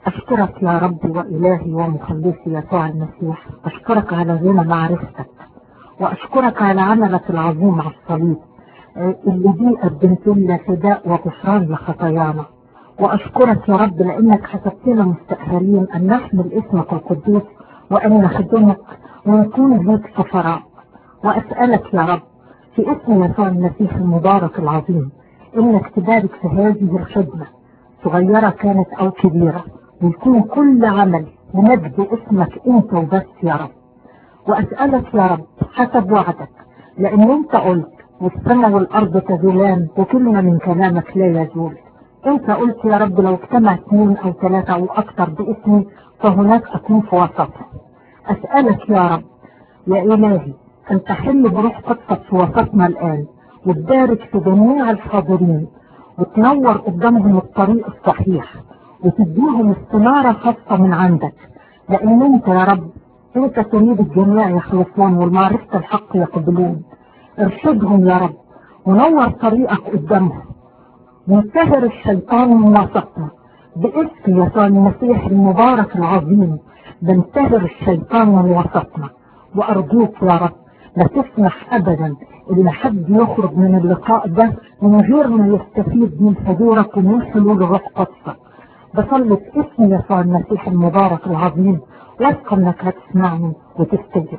أشكرك يا رب وإلهي ومخلصي يسوع المسيح، أشكرك على غنى معرفتك، وأشكرك على عملك العظيم على الصليب اللي بيه قدمت لنا فداء وغفران لخطايانا. وأشكرك يا رب لأنك حسبتنا مستأهلين أن نحمل اسمك القدوس وأن نخدمك ونكون ليك سفراء. وأسألك يا رب في اسم يسوع المسيح المبارك العظيم إنك تبارك في هذه الخدمة، صغيرة كانت أو كبيرة، ويكون كل عمل لمجد اسمك أنت وبس يا رب. وأسألك يا رب حسب وعدك، لأن أنت قلت والسماء والأرض تزولان وكلمة من كلامك لا يزول. أنت قلت يا رب لو اجتمع 2 أو 3 أو أكثر باسمي فهناك أكون في وسطهم. أسألك يا رب يا إلهي أن تحل بروح قدسك في وسطنا الآن، وتبارك في جميع الحاضرين، وتنور قدامهم الطريق الصحيح، وتديهم استنارة خاصة من عندك، لأن أنت يا رب أنت تريد الجميع يخلصون والمعرفة الحق يقبلون. ارشدهم يا رب ونور طريقك قدامهم، وانتهر الشيطان من وسطنا باسم يسوع المسيح المبارك العظيم. بنتهر الشيطان من وسطنا، وأرجوك يا رب لا تسمح أبدا إن حد يخرج من اللقاء ده من غير ما يستفيد من حضورك ومن حلول روح قدسك. بصلي باسم يسوع المسيح المبارك العظيم، واثقة انك هتسمعني وتستجب.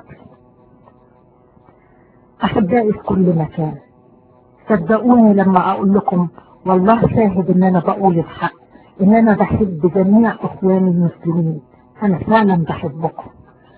أحبائي في كل مكان، صدقوني لما أقول لكم والله شاهد إن أنا بقول الحق، إن أنا بحب جميع إخواني المسلمين، أنا فعلا بحبكم،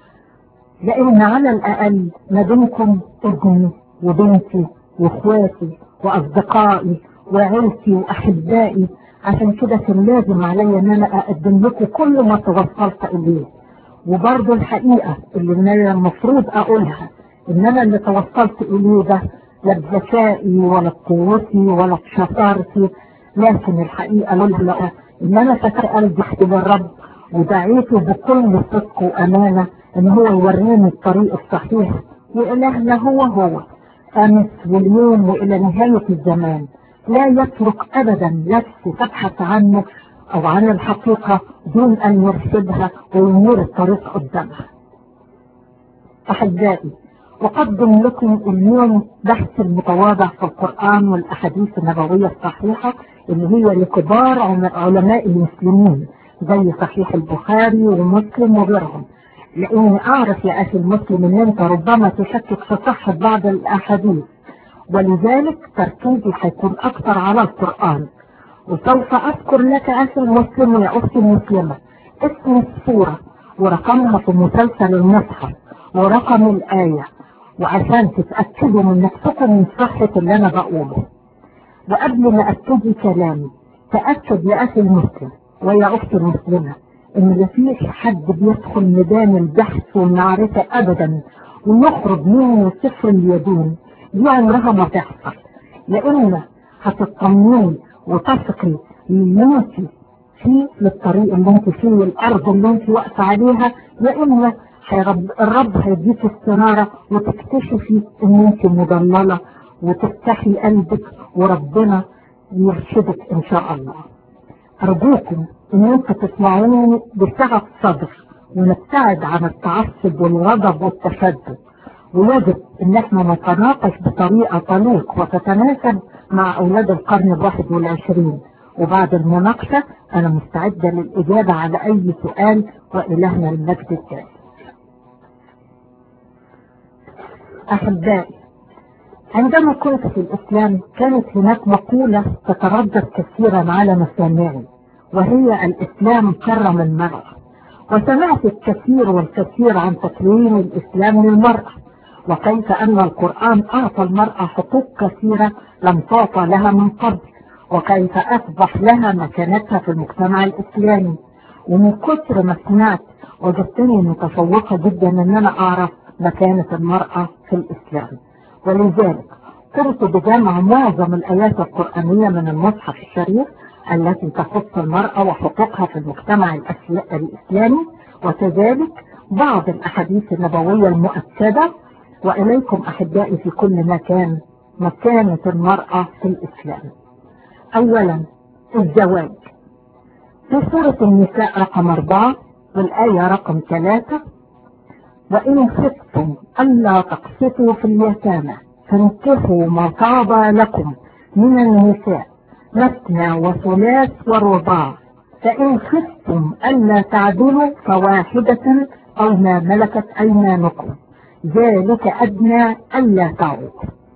لأن على الأقل ما بينكم ابني وبنتي وإخواتي وأصدقائي وعيلتي وأحبائي. عشان كده كان لازم عليا إن أنا أقدم لكم كل ما توصلت إليه. وبرضه الحقيقة اللي أنا المفروض أقولها إن أنا اللي توصلت إليه ده لا بذكائي ولا بقوتي ولا بشطارتي، لكن الحقيقة لولا إن أنا فتحت قلبي للرب ودعيته بكل صدق وأمانة إن هو يوريني الطريق الصحيح. وإلهنا هو أمس واليوم وإلى نهاية الزمان لا يترك أبدا نفسه تبحث عنه أو عن الحقيقة دون أن يرشدها وينير الطريق قدامها. أحبائي، أقدم لكم اليوم بحث المتواضع في القرآن والأحاديث النبوية الصحيحة اللي هي لكبار علماء المسلمين زي صحيح البخاري ومسلم وغيرهم، لأني أعرف يا أخي المسلم أن أنت ربما تشكك في صحة بعض الأحاديث، ولذلك تركيزي هيكون أكثر على القرآن. وسوف أذكر لك أخي المسلم ويا أختي المسلمة اسم السورة ورقمها في مسلسل المصحف ورقم الآية، وعشان تتأكدوا من نفسكم من صحة اللي أنا بقوله. وقبل ما أبتدي كلامي تأكد يا أخي المسلم ويا أختي المسلمة إن مفيش حد بيدخل ميدان البحث والمعرفة أبدا ويخرج منه صفر اليدين، دي عمرها ما تحصل، لأن هتطمني وتثقي ان انت في الطريق اللي انت فيه والارض اللي انت واقفه عليها، يا اما الرب هيديك استناره وتكتشفي ان انت مضلله وتفتحي قلبك وربنا يرشدك ان شاء الله. ارجوكم ان انتوا تسمعوني بسعة صدر ونبتعد عن التعصب والغضب والتشدد، ويجب ان احنا نتناقش بطريقة طليق وتتناسب مع اولاد القرن 21. وبعد المناقشة انا مستعدة للاجابة على اي سؤال، والهنا المجد الدائم. احبائي، عندما كنت في الاسلام كانت هناك مقولة تتردد كثيرا على مسامعي، وهي الاسلام كرم المرأة. وسمعت الكثير والكثير عن تكريم الاسلام للمرأة، وكيف أن القرآن أعطى المرأة حقوق كثيرة لم تعطى لها من قبل، وكيف أصبح لها مكانتها في المجتمع الإسلامي. ومن كثر ما سمعت وجدتني متفوقة جدا أن أنا أعرف مكانة المرأة في الإسلام، ولذلك قمت بجمع معظم الآيات القرآنية من المصحف الشريف التي تخص المرأة وحقوقها في المجتمع الإسلامي، وكذلك بعض الأحاديث النبوية المؤكدة. وإليكم أحبائي في كل مكان مكانة المرأة في الإسلام. أولا الزواج. في سورة النساء رقم 4 والآية رقم 3: وإن خفتم ألا تقسطوا في اليتامى فانكحوا ما طاب لكم من النساء مثنى وثلاث ورباع، فإن خفتم ألا تعدلوا فواحدة أو ما ملكت أيمانكم ذلك أدنى ألا تعودوا.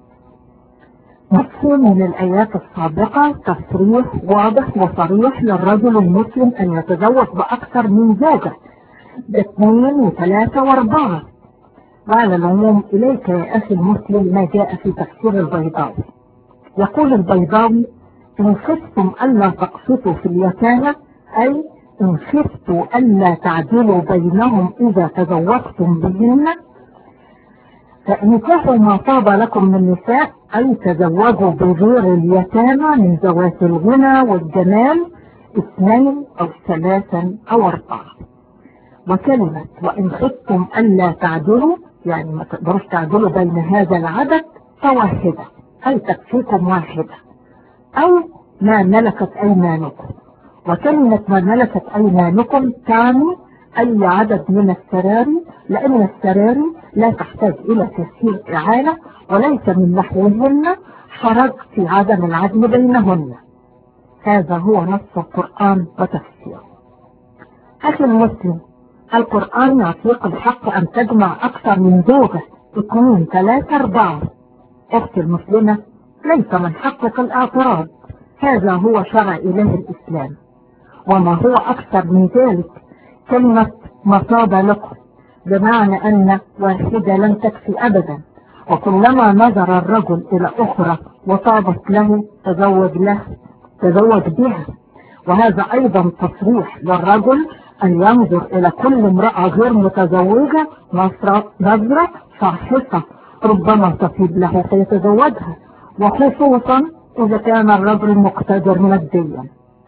مفهوم من الآيات السابقة تصريح واضح وصريح للرجل المسلم أن يتزوج بأكثر من زوجة، باثنين وثلاثة واربعة. وعلى العموم إليك يا أخي المسلم ما جاء في تفسير البيضاوي. يقول البيضاوي: إن خفتم ألا تقسطوا في اليتامى أي إن خفتوا ألا تعدلوا بينهم إذا تزوجتم بهن فانكحوا ما طاب لكم من النساء، أي تزوجوا بغير اليتامى من ذوات الغنى والجمال 2 أو 3 أو 4. وكلمة وإن خفتم ألا تعدلوا يعني ما تقدروش تعدلوا بين هذا العدد فواحدة، أي تكفيكم واحدة أو ما ملكت أيمانكم. وكلمة ما ملكت أيمانكم تعني أي عدد من السراري، لأن السراري لا تحتاج إلى تسهيل إعالة وليس من نحوهن حرج في عدم العدل بينهن. هذا هو نص القرآن وتفسيره. أخي المسلم، القرآن يعطيك الحق أن تجمع أكثر من زوجة 2 3 4. أختي المسلمة، ليس من حقك الاعتراض، هذا هو شرع إله الإسلام. وما هو أكثر من ذلك كلمة ما طاب لكم، بمعنى أن واحدة لم تكفي أبدا، وكلما نظر الرجل إلى أخرى وطابت له تزوج بها. وهذا أيضا تصريح للرجل أن ينظر إلى كل امرأة غير متزوجة نظرة فاحصة ربما تفيد له فيتزوجها، وخصوصا إذا كان الرجل مقتدر ماديا.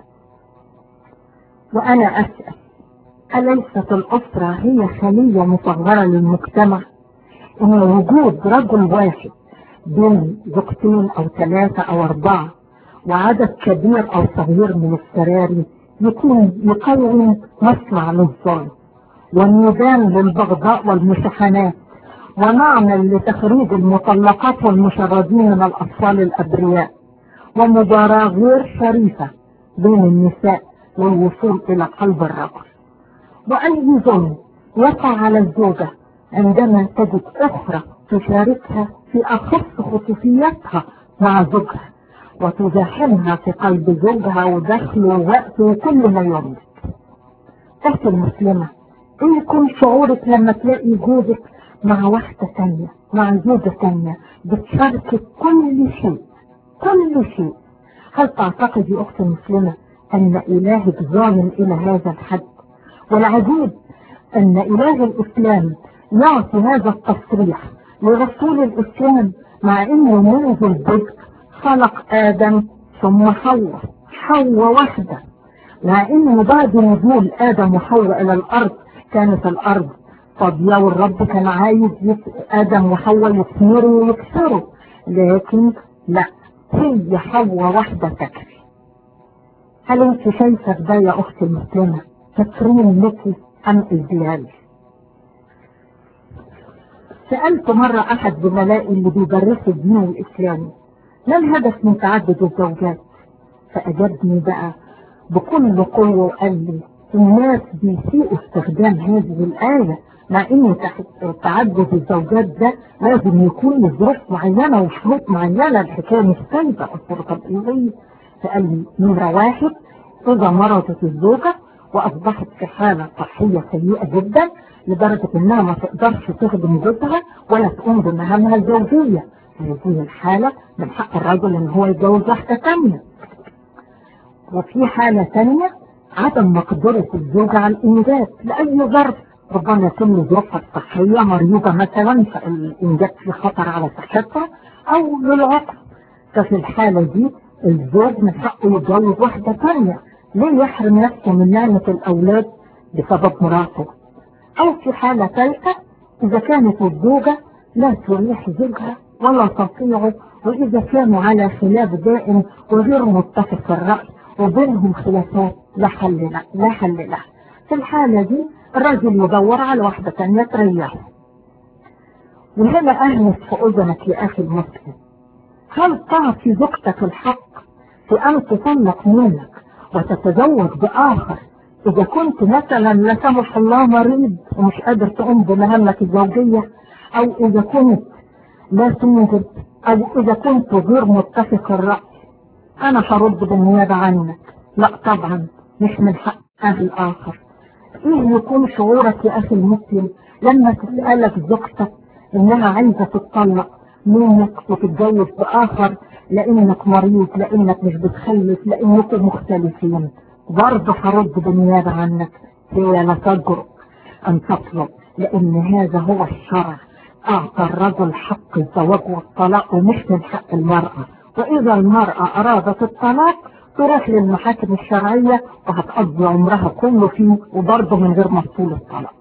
وأنا أسأل: أليست الأسرة هي خلية مصغرة للمجتمع؟ إن وجود رجل واحد بين زوجتين أو 3 أو 4 وعدد كبير أو صغير من السراري يقوم مصنع للظلم والنيدان للبغضاء والمشاحنات، ونعمل لتخريج المطلقات والمشردين من الأطفال الأبرياء، ومباراة غير شريفة بين النساء والوصول إلى قلب الرجل. وأي ظلم يقع على الزوجة عندما تجد أخرى تشاركها في أخص خصوصياتها مع زوجها وتزاحمها في قلب زوجها ودخله ووقته وكل ما يملك. أختي المسلمة، إيه يكون شعورك لما تلاقي جوزك مع واحدة ثانية، مع زوجة ثانية بتشاركك كل شيء كل شيء؟ هل تعتقد يا أختي المسلمة أن إلهك ظالم إلى هذا الحد؟ والعجيب أن إله الإسلام يعطي هذا التصريح لرسول الإسلام، مع أنه منذ البدء خلق آدم ثم حواء واحدة، مع أنه بعد نزول آدم وحواء إلى الأرض كانت الأرض فاضية، والرب كان عايز آدم وحواء يثمروا ويكسروا، لكن لا، هي حواء واحدة تكفي. هل انت شايفة ده يا أختي المسلمة تكريم لك أم إذلال؟ سألت مرة أحد زملائي اللي بيدرسوا الدين الإسلامي: ما الهدف من تعدد الزوجات؟ فأجابني بقى بكل قوة وقال لي: الناس بيسيئوا استخدام هذه الآية، مع إن تعدد الزوجات ده لازم يكون لظروف معينة وشروط معينة، الحكاية مش سايبة. قلت طب إيه؟ فقال لي: نمرة 1، إذا مرضت الزوجة وأصبحت في حالة صحية سيئة جدا لدرجة إنها ما تقدرش تخدم جوزها ولا تقوم بمهامها الزوجية، في هذه الحالة من حق الرجل إن هو يتجوز واحدة ثانية. وفي حالة ثانية عدم مقدرة الزوجة على الإنجاب لأي ظرف، ربما يكون ظروفها الصحية مريضة مثلا فالإنجاب في خطر على صحتها، أو للعقم. ففي الحالة دي الزوج من حقه يتجوز واحدة ثانية، ليه يحرم نفسه من نعمة الأولاد بسبب مراته؟ أو في حالة ثالثة إذا كانت الزوجة لا تريح زوجها ولا تطيعه، وإذا كانوا على خلاف دائم وغير متفق الرأي وبينهم خلافات لا حل لها. في الحالة دي الراجل يدور على واحدة تانية تريحه. وهنا أهمس في أذنك يا أخي المسلم، هل تعطي زوجتك الحق في أن تطلق منك وتتزوج بآخر إذا كنت مثلا لا سمح الله مريض ومش قادر تقوم بمهامك الزوجية، أو إذا كنت لا تنجب، أو إذا كنت غير متفق الرأي؟ أنا هرد بالنيابة عنك، لا طبعا مش من حق أهل الآخر. إيه يكون شعورك يا أخي المسلم لما تسألك زوجتك إنها عايزة تتطلق منك وتتجوز بآخر لأنك مريض، لأنك مش بتخلف، لأنكم مختلفين؟ برضه هرد بالنيابة عنك، هي لا تجرؤ أن تطلب، لأن هذا هو الشرع، أعطى الرجل حق الزواج والطلاق ومش من حق المرأة. وإذا المرأة أرادت الطلاق تروح للمحاكم الشرعية وهتقضي عمرها كله فيه، وبرضه من غير مفصول الطلاق.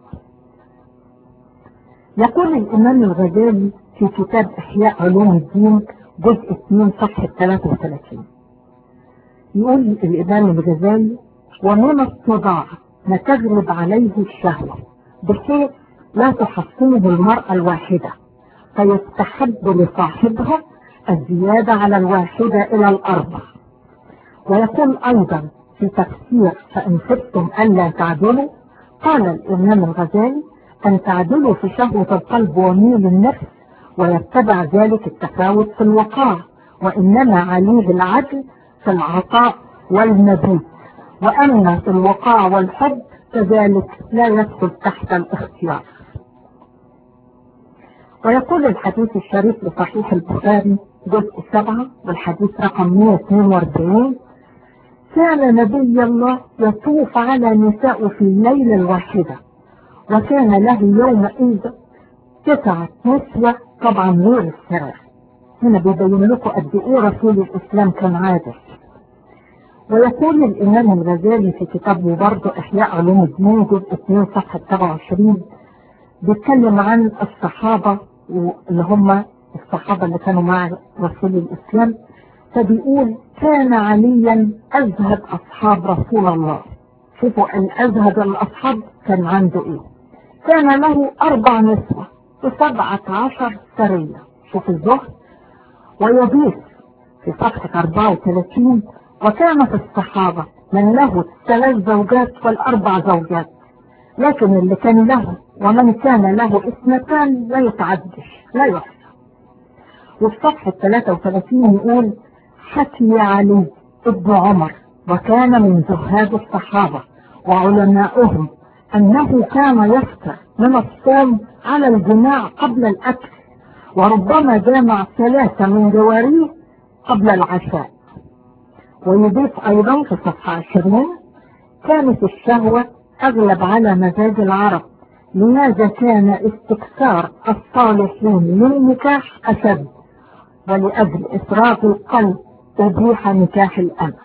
يقول الإمام الغزالي في كتاب إحياء علوم الدين جزء 2 صفحة 33، يقول الإمام الغزالي: ومن الصداع ما تغلب عليه الشهوة بحيث لا تحصنه المرأة الواحدة فيستحب لصاحبها الزيادة على الواحدة إلى الأربع. ويقول أيضا في تفسير فإن خفتم ألا تعدلوا، قال الإمام الغزالي: أن تعدلوا في شهوة القلب وميل النفس ويتبع ذلك التفاوت في الوقاع، وإنما عليه العدل في العطاء والمبيت، وأما في الوقاع والحب كذلك لا يدخل تحت الاختيار. ويقول الحديث الشريف لصحيح البخاري جزء 7 والحديث رقم 142: كان نبي الله يطوف على نساء في الليلة الواحدة، وكان له يومئذ 9 نسوة، طبعا غير السراح. هنا بيبين لكم قد ايه رسول الإسلام كان عادل. ويقول الإمام الغزالي في كتابه برضه إحياء علوم الدين جزء 2 صفحة 27، بيتكلم عن الصحابة اللي هم الصحابة اللي كانوا مع رسول الإسلام، فبيقول: كان عليا أزهد أصحاب رسول الله. شوفوا أن أزهد الأصحاب كان عنده إيه؟ كان له 4 نسوة و17 سرية. شوف الزهد. ويضيف في صفحة 34: وكان في الصحابة من له 3 زوجات وال4 زوجات، لكن اللي كان له ومن كان له 2 لا يتعدش لا يحصى. وفي صفحة 33 يقول: حكي علي ابن عمر وكان من زهاد الصحابة وعلمائهم أنه كان يفطر من الصوم على الجماع قبل الأكل، وربما جامع 3 من جواريه قبل العشاء. ويضيف أيضا في صفحة 20: كانت الشهوة أغلب على مزاج العرب، لماذا كان استكثار الصالحين للنكاح أشد، ولأجل إفراغ القلب أبيح نكاح الأمة.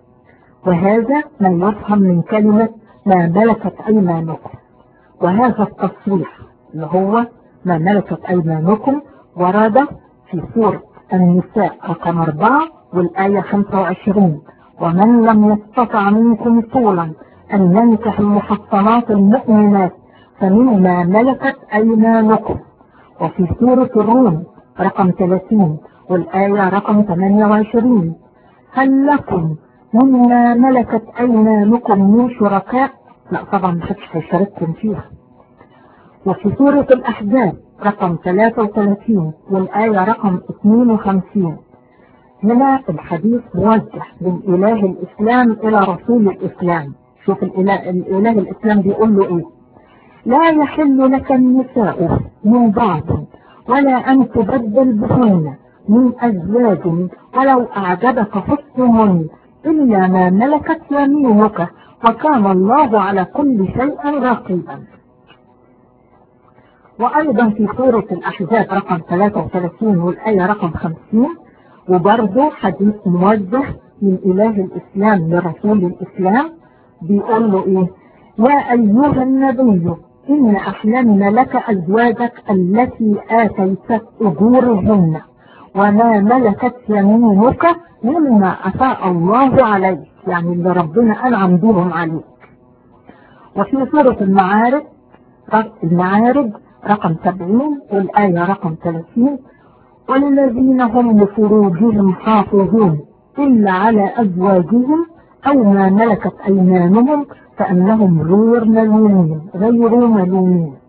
وهذا ما يفهم من كلمة ما ملكت أيمانكم. وهذا التصريح اللي هو ما ملكت أيمانكم ورد في سورة النساء رقم 4 والآية 25: ومن لم يستطع منكم طولا أن ينكح المحصنات المؤمنات فمما ملكت أيمانكم. وفي سورة الروم رقم 30 والآية رقم 28: هل لكم مما ملكت أيمانكم من شركاء؟ لا طبعا محدش هيشارككم فيها. وفي سورة الأحزاب رقم 33 والآية رقم 52: هنا الحديث موجه من إله الإسلام إلى رسول الإسلام. شوف الإله الإسلام بيقول له إيه: لا يحل لك النساء من بعض ولا أن تبدل بهن من أزواج ولو أعجبك حسنهن إلا ما ملكت يمينك وكان الله على كل شيء رقيبا. وأيضا في سورة الأحزاب رقم 33 والآية رقم 50 وبرضه حديث موجه من إله الإسلام لرسول الإسلام، بيقول له إيه: يا أيها النبي إن أحللنا لك أزواجك التي آتيتك أجورهن وما ملكت يمينك مما أفاء الله عليك، يعني اللي ربنا أنعم بهم عليك. وفي سورة المعارج رقم 70 والآية رقم 30: والذين هم لفروجهم حافظون إلا على أزواجهم أو ما ملكت أيمانهم فأنهم غير ملومين.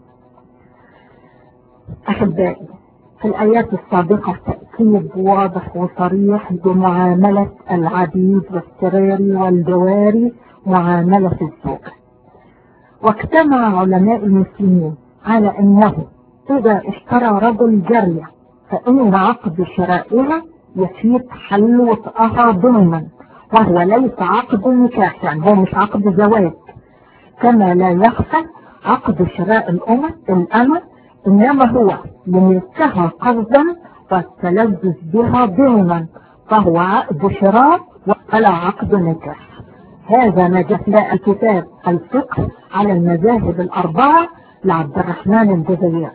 أحبائي، في الآيات السابقة تأكيد واضح وصريح بمعاملة العبيد والسراري والجواري معاملة الزوجة. واجتمع علماء المسلمين على أنه إذا اشترى رجل جارية فإن عقد شرائها يفيد حل وطئها ضمنا، وهو ليس عقد نكاح، يعني هو مش عقد زواج، كما لا يخفى عقد شراء الأمة إنما هو لملكها قصدا والتلذذ بها ضمنا، فهو عقد شراء ولا عقد نكاح. هذا ما جاء الكتاب الفقه على المذاهب الأربعة لعبد الرحمن الجزائري.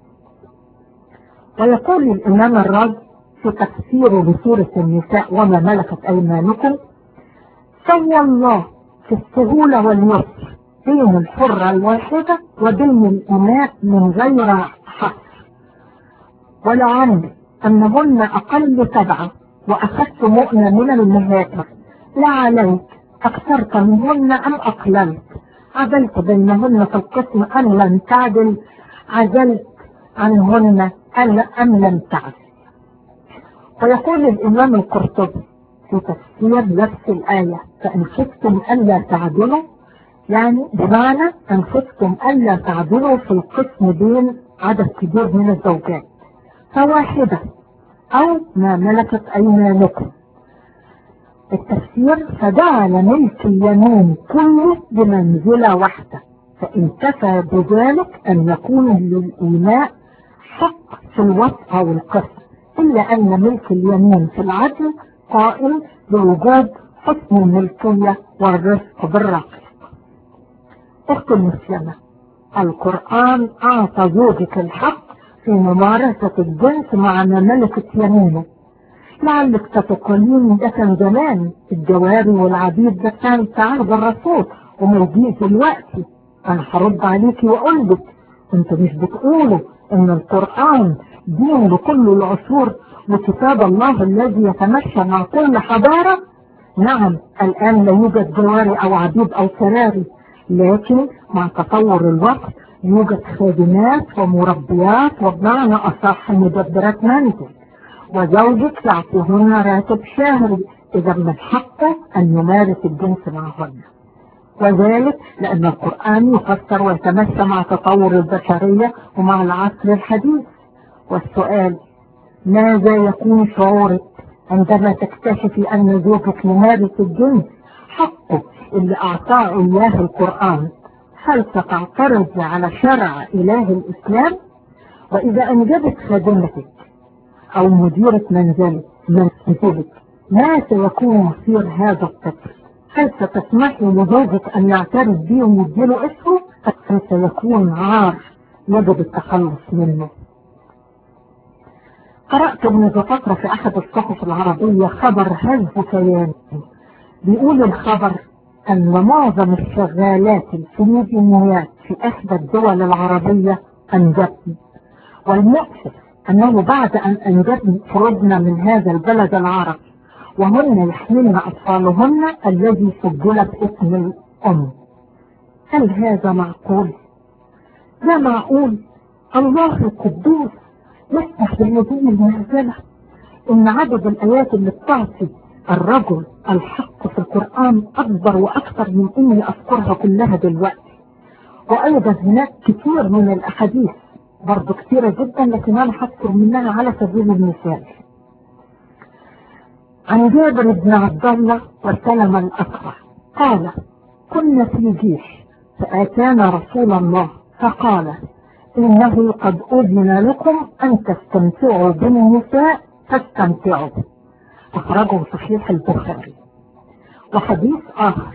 ويقول الإمام الرازي في تفسيره لسورة النساء وما ملكت أيمانكم: سوى الله في السهولة واليسر بين الحرة الواحدة وبين الإماء من غير حصر، ولعلم أنهن أقل 7 وأخذت مؤنة من المهاجر، لا عليك أكثرت منهن أم أقللت، عدلت بينهن في القسم أم لم تعدل، عدلت عنهن أم لم تعدل. ويقول الإمام القرطبي في تفسير نفس الآية: فإن خفتم ألا تعدلوا، يعني بمعنى أن خفتم ألا تعدلوا في القسم بين عدد كبير من الزوجات فواحدة أو ما ملكت أيمانكم. التفسير: فجعل ملك اليمين كله بمنزلة واحدة، فإن كفى بذلك أن يكون للإيماء حق في الوصف أو القسم، إلا أن ملك اليمين في العدل قائم بوجود حسن الملكية والرزق بالرقيق. أختي المسلمة، القرآن أعطى زوجك الحق في ممارسة الجنس مع ما ملكت يمينه. لعلك تتقولين ده كان زمان، الجواري والعبيد ده كان في عهد الرسول وما يجيش دلوقتي. أنا هرد عليكي وأقول لك: أنتوا مش بتقولوا إن القرآن دين لكل العصور وكتاب الله الذي يتمشى مع كل حضارة؟ نعم، الآن لا يوجد جواري أو عبيد أو سراري، لكن مع تطور الوقت يوجد خادمات ومربيات وبمعنى أصح مدبرات منزل، وزوجك يعطيهن راتب شهري، إذا من حقه أن يمارس الجنس معهن. وذلك لأن القرآن يفسر ويتمشى مع تطور البشرية ومع العصر الحديث. والسؤال: ماذا يكون شعورك عندما تكتشفي أن زوجك يمارس الجنس حقه اللي أعطاه إياه القرآن؟ هل ستعترضي على شرع إله الإسلام؟ وإذا أنجبت خادمتك أو مديرة منزلك ما سيكون مصير هذا الطفل؟ هل ستسمحي لزوجك أن يعترف به ويديله اسمه، أم سيكون عار يجب التخلص منه؟ قرأت منذ فترة في أحد الصحف العربية خبر هز كياني. بيقول الخبر أن معظم الشغالات الفلبينيات في إحدى الدول العربية أنجبن، والمؤسف أنه بعد أن أنجبن خرجنا من هذا البلد العربي وهن يحملن أطفالهن الذي سجل باسم الأم. هل هذا معقول؟ لا معقول. الله القدوس يسمح بهذه المهزلة. إن عدد الآيات اللي بتعطي الرجل الحق في القرآن أكبر وأكثر من إني أذكرها كلها دلوقتي. وأيضا هناك كثير من الأحاديث برضو كثيرة جدا، لكن أنا هذكر منها على سبيل المثال. عن جابر بن عبد الله وسلمة الأكبر قال: كنا في جيش فأتانا رسول الله فقال: إنه قد أذن لكم أن تستمتعوا بالنساء فاستمتعوا. أخرجه صحيح البخاري. وحديث آخر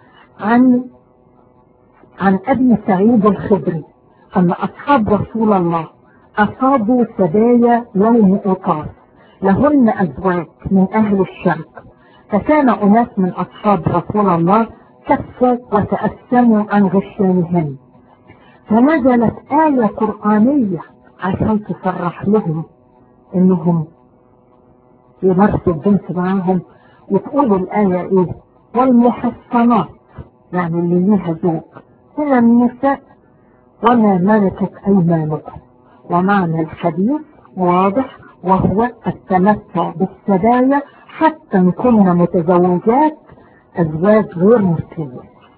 عن أبي سعيد الخدري أن أصحاب رسول الله أصابوا سبايا يوم أوطاس لهن أزواج من أهل الشرق، فكان أناس من أصحاب رسول الله كفوا وتأثموا عن غشيانهن، فنزلت آية قرآنية عشان تصرح لهم إنهم يمارسوا الجنس معاهم. وتقول الآية إيه؟ والمحصنات، يعني اللي ليها زوج من النساء وما ملكت أيمانكم. ومعنى الحديث واضح، وهو التمتع بالسبايا حتى نكون متزوجات أزواج غير مسلمين.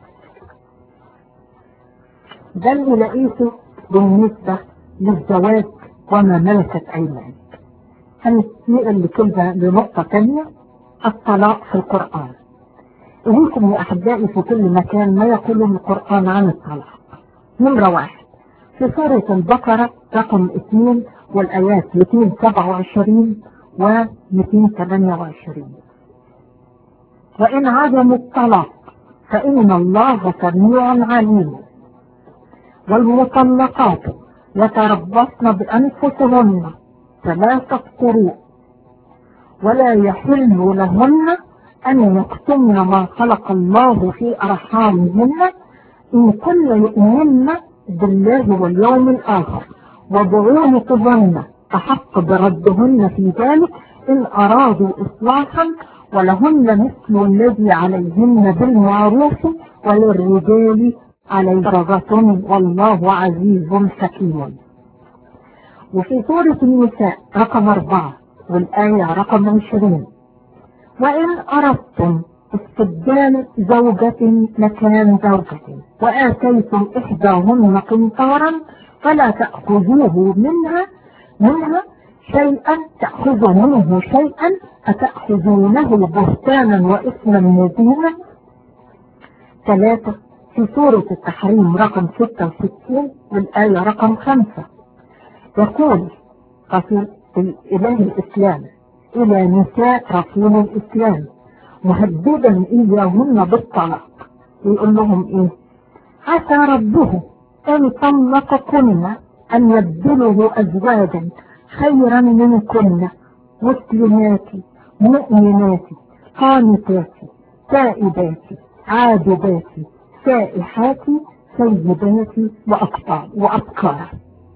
ده اللي لقيته بالنسبة للزواج وما ملكت أيمانك. هنتنقل لكلمة لنقطة تانية، الطلاق في القرآن. إليكم يا أحبائي في كل مكان ما يقوله القرآن عن الطلاق. نمرة 1 في سورة البقرة رقم 2 والآيات 227 و 228: وإن عزموا الطلاق فإن الله سميع عليم، والمطلقات يتربصن بأنفسهن 3 قروء، ولا يحل لهن أن يكتمن ما خلق الله في أرحامهن إن كن يؤمن بالله واليوم الآخر، وبعولتهن أحق بردهن في ذلك إن أرادوا إصلاحا، ولهن مثل الذي عليهن بالمعروف، وللرجال عليه درجة والله عزيز حكيم. وفي سورة النساء رقم 4 والآية رقم 20: وإن أردتم استبدال زوجة مكان زوجة وآتيتم إحداهن قنطارا فلا تأخذوه منها شيئا، تأخذوا منه شيئا أتأخذونه بهتانا وإثما مبينا. 3 في سورة التحريم رقم 66 والآية رقم 5: يقول رسول الإله الإسلام إلى نساء رسول الإسلام مهددا إياهن بالطلاق، يقول لهم إيه؟ عسى ربه أن طلقكن أن يبدله أزواجا خيرا منكن مسلمات مؤمنات قانتات تائبات عابدات سائحات سيدات وأبكار.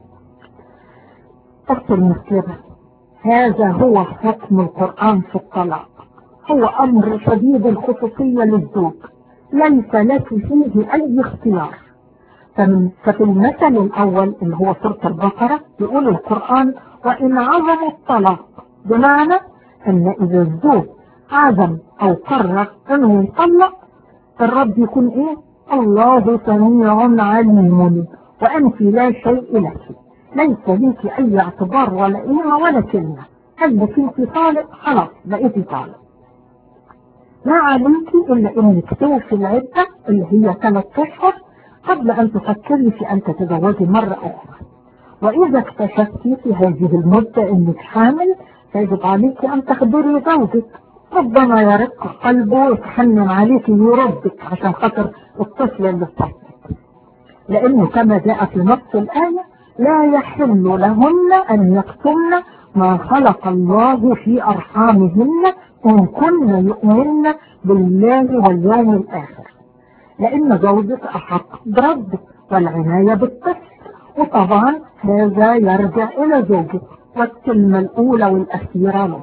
أخت المسلمة، هذا هو حكم القرآن في الطلاق، هو أمر شديد الخصوصية للزوج، ليس لك فيه أي اختيار. ففي المثل الأول اللي هو سورة البقرة يقول القرآن: وإن عزموا الطلاق، بمعنى أن إذا الزوج عزم أو قرر أنه يطلق، الرب يكون إيه؟ الله سميع عليم، وأنت لا شيء لك، ليس ليك أي اعتبار ولا قيمة ولا كلمة. هل كنت طالق خلاص بقيتي طالق، ما عليك إلا إنك توفي العدة اللي هي 3 أشهر قبل أن تفكري في أن تتزوجي مرة أخرى. وإذا اكتشفتي في هذه المدة إنك حامل فيجب عليك أن تخبري زوجك، ربما يرق قلبه ويتحنن عليك ويردك عشان خاطر الطفل اللي بتاعك، لأنه كما جاء في نص الآية: لا يحل لهن أن يكتمن ما خلق الله في أرحامهن إن كن يؤمن بالله واليوم الآخر، لأن زوجك أحق برد والعناية بالطفل، وطبعا هذا يرجع إلى زوجك والكلمة الأولى والأخيرة له.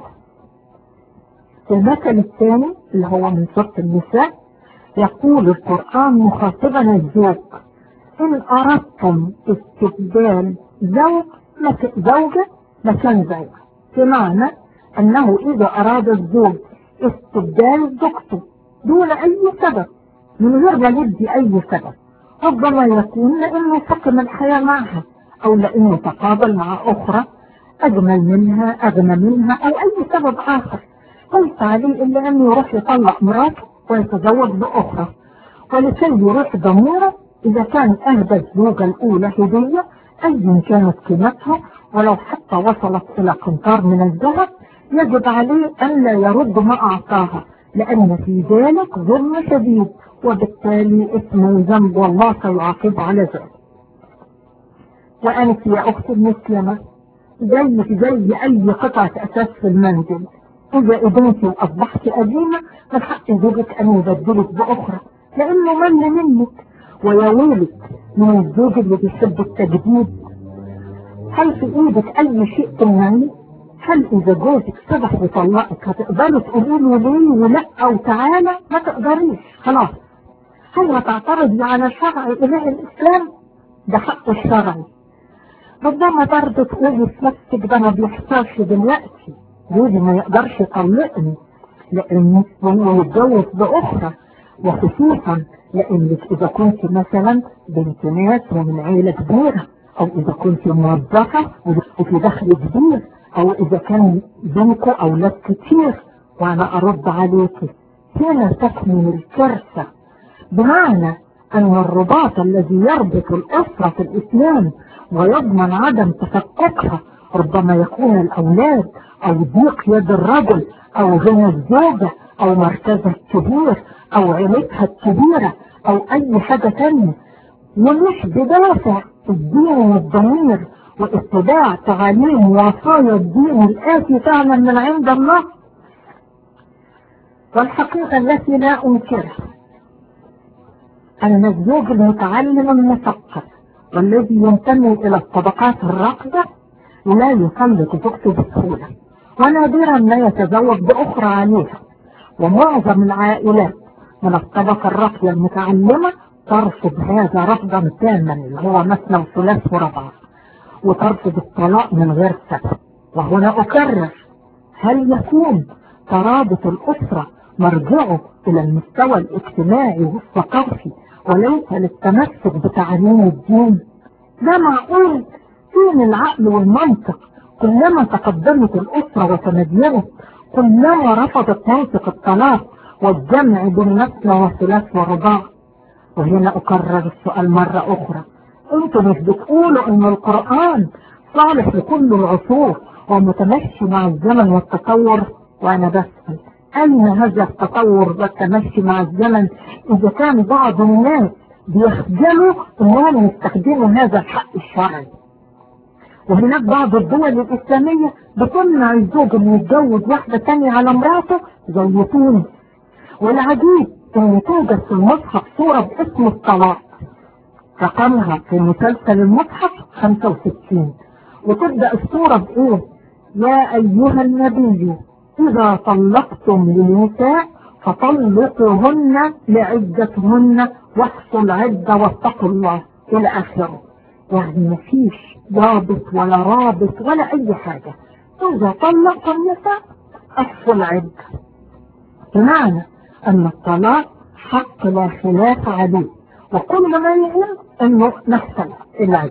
المثل الثاني اللي هو من سورة النساء يقول القرآن مخاطبا الزوج: إن أردتم استبدال زوجة مكان زوجة، بمعنى أنه إذا أراد الزوج استبدال زوجته دون أي سبب، من غير ما يدي أي سبب، ربما يكون لأنه فقم الحياة معها، أو لأنه تقابل مع أخرى أجمل منها أغنى منها، أو أي سبب آخر، ليس عليه إلا أن يروح يطلق مراته ويتزوج بأخرى، ولكي يروح ضميره إذا كان أهدى الزوجة الأولى هدية أيا كانت قيمتها ولو حتى وصلت إلى قنطار من الذهب، يجب عليه أن لا يرد ما أعطاها، لأن في ذلك ظلم شديد، وبالتالي اسم ذنب والله سيعاقب على ذلك. وأنت يا أختي المسلمة زي أي قطعة أساس في المنزل. إذا ابنتي وأصبحت قديمة من حق زوجك أن يبدلك بأخرى لأنه مل منك. ويا ويلك من الزوج اللي بيحب التجديد. هل في إيدك أي شيء تمنعيه؟ هل إذا جوزك صبح وطلقك هتقدري تقولي له ليه ولا أو تعالى؟ ما تقدريش خلاص. هل هتعترضي على شرع إله الإسلام؟ ده حق الشرعي. ربما برضه تقولي في نفسك ده ما بيحصلش دلوقتي، جوزي ما يقدرش يطلقني لأنه هو يتجوز بأخرى، وخصوصا لأنك إذا كنت مثلا بنت ناس ومن عيلة كبيرة، أو إذا كنت موظفة وفي دخل كبير، أو إذا كان بينكم أولاد كتير. وأنا أرد عليك هنا تكمن الكارثة، بمعنى أن الرباط الذي يربط الأسرة في الإسلام ويضمن عدم تفككها ربما يكون الأولاد أو ضيق يد الرجل أو غنى الزوجة أو مركزها الكبير أو عيلتها الكبيرة أو أي حاجة تانية، ومش بدافع الدين والضمير واتباع تعاليم ووصايا الدين الآتي فعلا من عند الله. والحقيقة التي لا أنكرها أن الزوج المتعلم المثقف والذي ينتمي إلى الطبقات الراقية لا يطلق زوجته بسهولة، ونادرا ما يتزوج بأخرى عليها. ومعظم العائلات من الطبقة الراقية المتعلمة ترفض هذا رفضا تاما اللي هو مثنى وثلاث ورباع، وترفض الطلاق من غير سبب. وهنا أكرر، هل يكون ترابط الأسرة مرجعه إلى المستوى الاجتماعي والثقافي وليس للتمسك بتعليم الدين؟ ده معقول؟ فين العقل والمنطق؟ كلما تقدمت الأسرة وتمدينت كلما رفضت منطق الطلاق والجمع بين مثنى وثلاث ورباع. وهنا أكرر السؤال مرة أخرى، أنتم مش بتقولوا إن القرآن صالح لكل العصور ومتمشي مع الزمن والتطور؟ وأنا بسأل، أين هذا التطور والتمشي مع الزمن إذا كان بعض الناس بيخجلوا أنهم يستخدموا هذا الحق الشرعي؟ وهناك بعض الدول الإسلامية بتمنع الزوج أن يتجوز واحدة تانية على مراته زي تونس. والعجيب أن توجد في المصحف صورة باسم الطلاق، رقمها في مسلسل المصحف 65، وتبدأ الصورة بإيه؟ يا أيها النبي إذا طلقتم النساء فطلقوهن لعدتهن واحصوا العدة واتقوا الله إلى آخره. يعني مفيش ضابط ولا رابط ولا أي حاجة، إذا طلقتم النساء احصوا العدة، بمعنى أن الطلاق حق لا خلاف عليه، وكل ما يهم أنه نحصل العدة.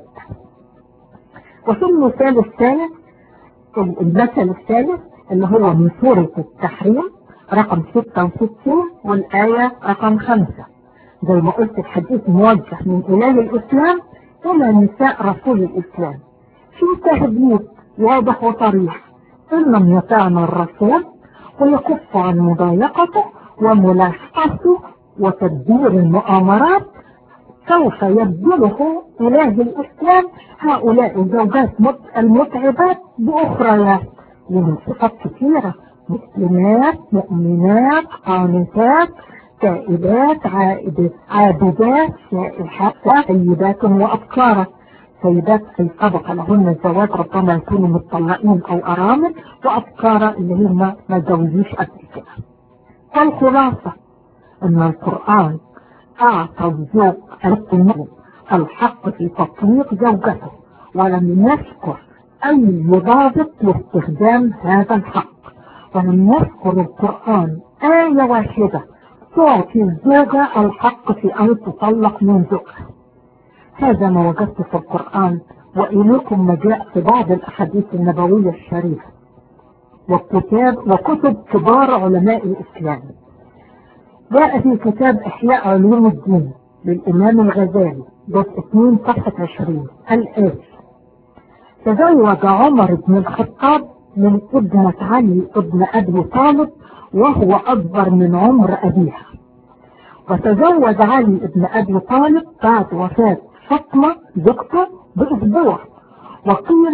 وفي المثال الثالث، المثل الثالث اللي هو من سورة التحريم رقم 66 والآية رقم 5، زي ما قلت الحديث موجه من إله الإسلام إلى نساء رسول الإسلام في تهديد واضح وصريح، إن لم يطعن الرسول ويكف عن مضايقته وملاحقته وتدبير المؤامرات سوف يبدله إله الإسلام هؤلاء الزوجات المتعبات بأخريات من صفات كثيرة: مسلمات، مؤمنات، قانتات، تائبات، عابدات، سائحات، سيدات وأبكارا. سيدات في طبقة لهن الزواج ربما يكونوا متطلقين أو أرامل، وأبكارا اللي هم ما جوزوش قبل كده. والخلاصة أن القرآن أعطى الزوج المسلم الحق في تطليق زوجته، ولم يذكر أي ضابط لاستخدام هذا الحق، ولم يذكر القرآن آية واحدة تعطي الزوجة الحق في أن تطلق من زوجها. هذا ما وجدت في القرآن، وإليكم ما جاء في بعض الأحاديث النبوية الشريفة وكتب كبار علماء الإسلام. جاء في كتاب إحياء علوم الدين للإمام الغزالي جزء 2 صفحة 20 الآتي: تزوج عمر بن الخطاب من ابنة علي ابن أبي طالب وهو أكبر من عمر أبيها، وتزوج علي ابن أبي طالب بعد وفاة فاطمة زوجته بأسبوع، وقيل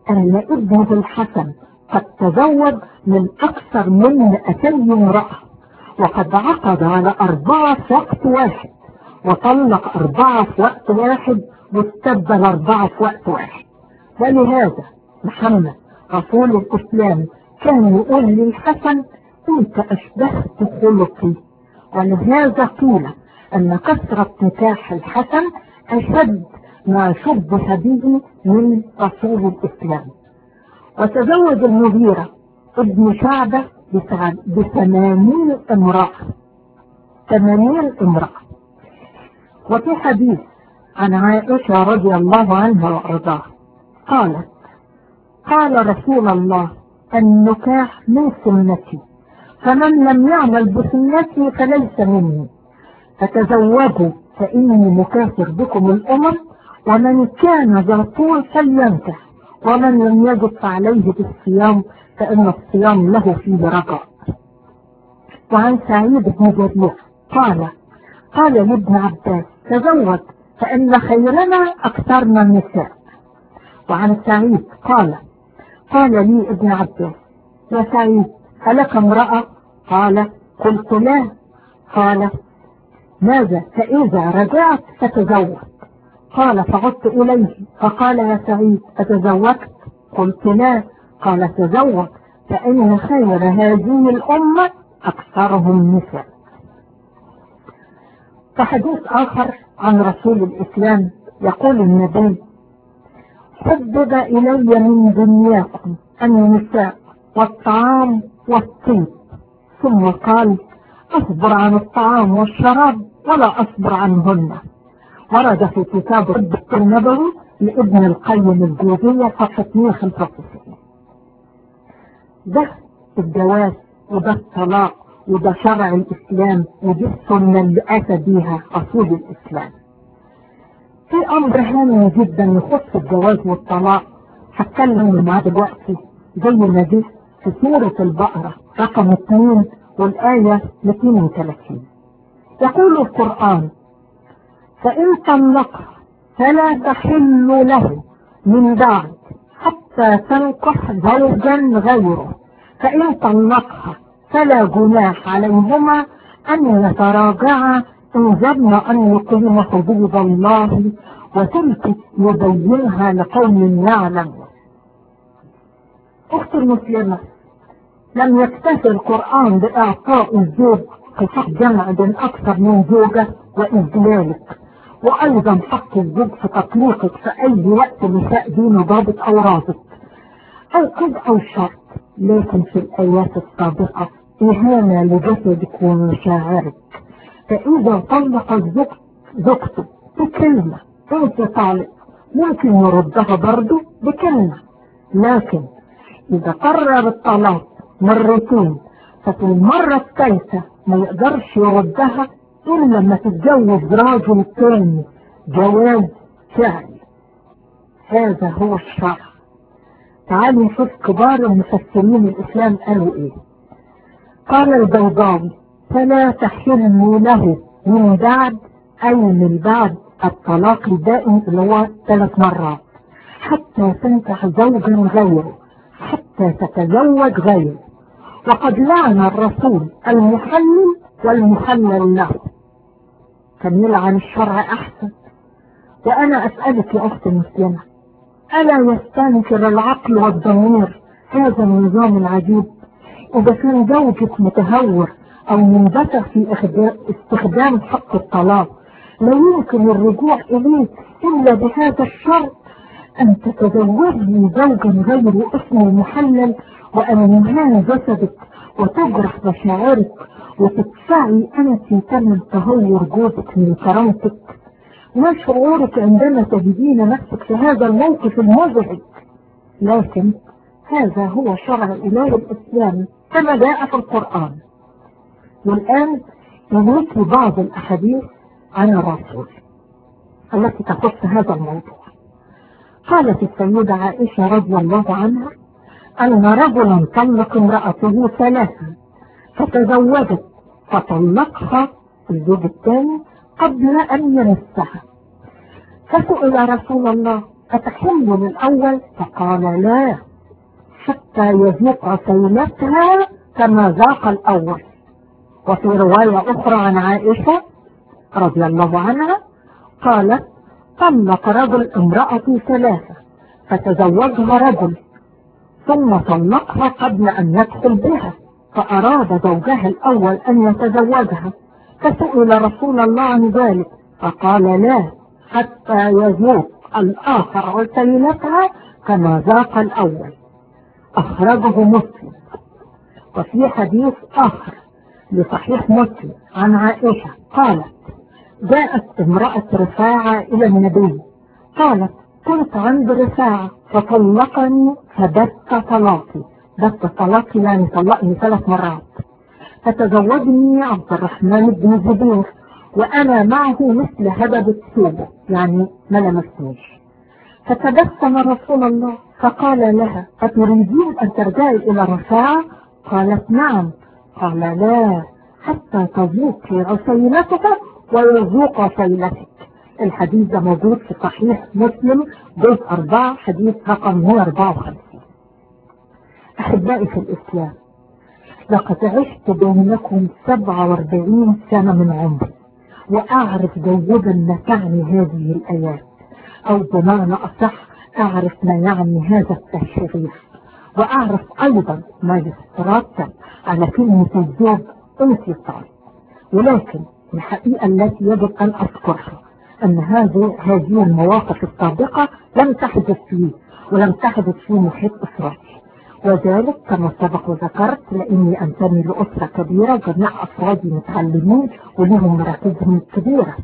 أن ابنه الحسن قد تزوج من أكثر من 200 امرأة، وقد عقد على 4 في وقت واحد، وطلق 4 في وقت واحد، واستبدل 4 في وقت واحد. ولهذا محمد رسول الإسلام كان يقول للحسن: أنت أشبهت خلقي. ولهذا قيل أن كثرة نكاح الحسن أشد ما شبه به من رسول الإسلام. وتزوج المغيرة ابن شعبة ب80 امرأة، 80 امرأة. وفي حديث عن عائشة رضي الله عنها وأرضاها قالت: قال رسول الله: النكاح من سنتي، فمن لم يعمل بسنتي فليس مني، فتزوجوا فإني مكاثر بكم الأمم، ومن كان ذا طول فلينكح، ومن لم يجد فعليه بالصيام، فإن الصيام له فيه رجاء. وعن سعيد بن جبير قال لابن عباس: تزوج فإن خيرنا أكثرنا النساء. وعن سعيد قال لي ابن عباس: يا سعيد، هلك امرأة؟ قال: قلت لا. قال: ماذا؟ فإذا رجعت فتزوج. قال: فعدت إليه فقال: يا سعيد، أتزوجت؟ قلت لا. قال: تزوج، فإن خير هذه الأمة أكثرهم نساء. فحديث آخر عن رسول الإسلام يقول النبي: حبب إلي من دنياكم النساء والطعام والطيب. ثم قال: أصبر عن الطعام والشراب ولا أصبر عنهن. ورد في كتاب الطب النبوي لابن القيم الجوزية صفحة 195. ده الجواز، وده الطلاق، وده شرع الإسلام، ودي السنة اللي أتى بيها رسول الإسلام. في أمر هام جدا يخص الجواز والطلاق هتكلم معاه دلوقتي، زي ما دي في سورة البقرة رقم 2 والآية 230. يقول القرآن: فإن طلقها فلا تحل له من بعد حتى تنكح زوجا غيره، فإن طلقها فلا جناح عليهما أن يتراجعا إن ظن أن يقيم حدود الله، وتلك يبينها لقوم يعلمون. أختي المسلمة، لم يكتفي القرآن بإعطاء الزوج حق جمع بين أكثر من زوجة وإذلالك، وأيضا حق الزوج في تطليقك في أي وقت لشاء دين ضابط أو رابط أو قد أو شرط، لكن في الآيات السابقة إهانة لجسدك ومشاعرك. فإذا طلق الزوج زوجته بكلمة أنت طالق، ممكن يردها برضه بكلمة، لكن إذا قرر الطلاق مرتين ففي المرة الثالثة ما يقدرش يردها إلا لما تتجوز راجل تاني جواز فعلي. هذا هو الشرع. تعالوا نشوف كبار المفسرين الإسلام قالوا إيه. قال البيضاوي: فلا تحل له من بعد، أي من بعد الطلاق الدائم اللي هو 3 مرات، حتى تنكح زوجا غيره، حتى تتزوج غيره. وقد لعن الرسول المحلل والمحلل له. كان يلعن الشرع أحسن. وأنا أسألك يا أختي المسلمة، ألا يستنكر العقل والضمير هذا النظام العجيب؟ إذا كان زوجك متهور أو منبتع في استخدام حق الطلاق، لا يمكن الرجوع إليه إلا بهذا الشرط: أن تتزوجي زوجا غير اسمه محلل، وأن ينهان جسدك وتجرح مشاعرك وتدفعي أنت ثمن تهور جوزك من كرامتك. ما شعورك عندما تجدين نفسك في هذا الموقف المزعج؟ لكن هذا هو شرع الإله الإسلامي كما جاء في القرآن. والآن نذكر بعض الأحاديث عن الرسول التي تخص هذا الموضوع. قالت السيدة عائشة رضي الله عنها أن رجلا طلق امرأته 3 فتزوجت، فطلقها الزوج الثاني قبل أن يمسها، فسئل رسول الله: فتحل للأول؟ فقال لا، حتى يذوق سيلتها كما ذاق الأول. وفي رواية أخرى عن عائشة رضي الله عنها قالت: طلق رجل امرأتي 3 فتزوجها رجل ثم طلقها قبل أن يدخل بها، فأراد زوجها الأول أن يتزوجها، فسئل رسول الله عن ذلك فقال لا، حتى يذوق الآخر وسيلتها كما ذاق الأول. أخرجه مسلم. وفي حديث آخر لصحيح مسلم عن عائشة قالت: جاءت امرأة رفاعة إلى النبي قالت: كنت عند رفاعة فطلقني فبت طلاقي. بت طلاقي يعني طلقني 3 مرات. فتزوجني عبد الرحمن بن زبير وأنا معه مثل هبة ثوبه، يعني ما لمسنيش. فتبسم رسول الله فقال لها: أتريدين أن ترجعي إلى رفاعة؟ قالت: نعم. قال: لا، حتى تذوقي عسيلتك ويذوق سيلتك. الحديث ده موجود في صحيح مسلم جزء 4 حديث رقم 154. أحبائي في الإسلام، لقد عشت بينكم 47 سنة من عمري، وأعرف جيدا ما تعني هذه الآيات، أو بمعنى أصح أعرف ما يعني هذا التشريف، وأعرف أيضا ما يترتب على كلمة الزوج انفصال. ولكن الحقيقة التي يجب أن أذكرها أن هذه المواقف السابقة لم تحدث فيه، ولم تحدث في محيط أسرتي، وذلك كما سبق وذكرت لأني أنتمي لأسرة كبيرة، جميع أفرادي متعلمين ولهم مراكزهم كبيرة.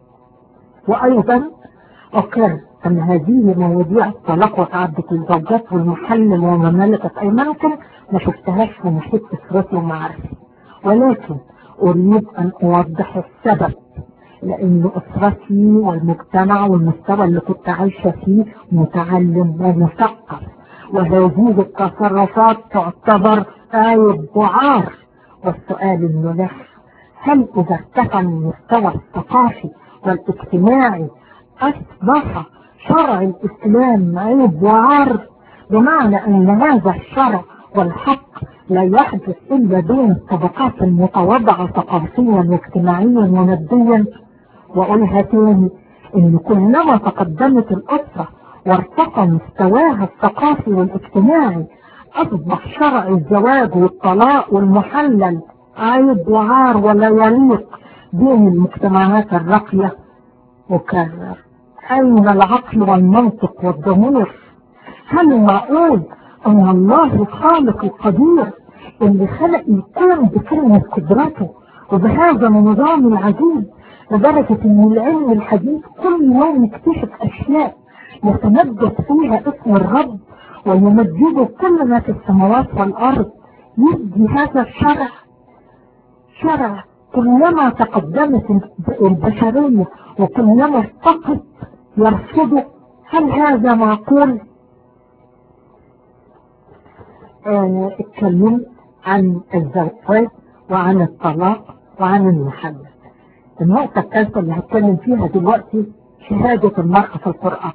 وأيضا أقر أن هذه مواضيع الطلاق وتعدد الزوجات والمحلل وما ملكت أيمانكم ما شفتهاش في محيط أسرتي ومعارفي، ولكن أريد أن أوضح السبب، لأن أسرتي والمجتمع والمستوى اللي كنت عايشة فيه متعلم ومثقف، وهذه التصرفات تعتبر آية ذعار. والسؤال الملح: هل إذا ارتفع المستوى الثقافي والاجتماعي أصبح شرع الإسلام عيب وعار؟ بمعنى أن هذا الشرع والحق لا يحدث إلا بين الطبقات المتواضعة ثقافيا واجتماعيا وماديا. وأقولها تاني، إن كلما تقدمت الأسرة وارتقى مستواها الثقافي والاجتماعي أصبح شرع الزواج والطلاق والمحلل عيب وعار ولا يليق بين المجتمعات الراقية. وكرر: أين العقل والمنطق والضمير؟ هل معقول أن الله الخالق القدير اللي خلق الكون بكلمة قدرته وبهذا النظام العجيب، لدرجة أن العلم الحديث كل يوم يكتشف أشياء يتمجد فيها اسم الرب ويمجد كل ما في السماوات والأرض، يدي هذا الشرع شرع كلما تقدمت البشرية وكلما ارتقت يرفضه؟ هل هذا معقول؟ اتكلمت عن الزواج وعن الطلاق وعن المحلل. النقطة الثالثة اللي هتكلم فيها دلوقتي شهادة المرأة في القرآن.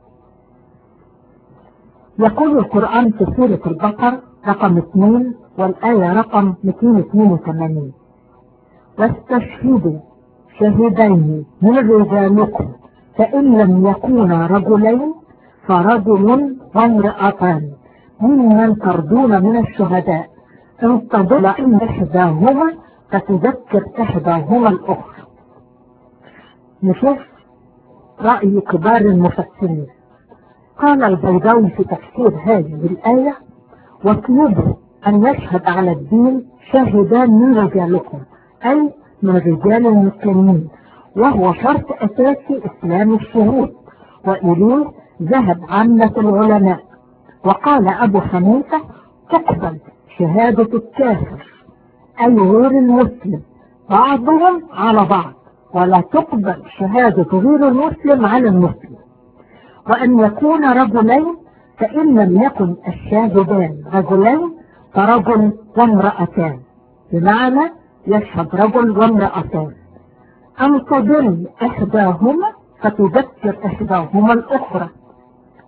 يقول القرآن في سورة البقرة رقم 2 والآية رقم 282: واستشهدوا شهدين من رجالكم فإن لم يكونا رجلين فرجل وامرأتان ممن ترضون من الشهداء إن تضل إحداهما فتذكر إحداهما الأخرى. نشوف رأي كبار المفسرين. قال البيضاوي في تفسير هذه الآية: واطلبوا أن يشهد على الدين شاهدان من رجالكم، أي من رجال المسلمين، وهو شرط أساسي إسلام الشهود، وإليه ذهب عامة العلماء. وقال أبو حنيفة: تقبل شهادة الكافر أي غير المسلم بعضهم على بعض، ولا تقبل شهادة غير المسلم على المسلم. وأن يكون رجلين فإن لم يكن الشاهدان رجلين فرجل وامرأتان، بمعنى يشهد رجل وامرأتان. أن تضل إحداهما فتذكر إحداهما الأخرى،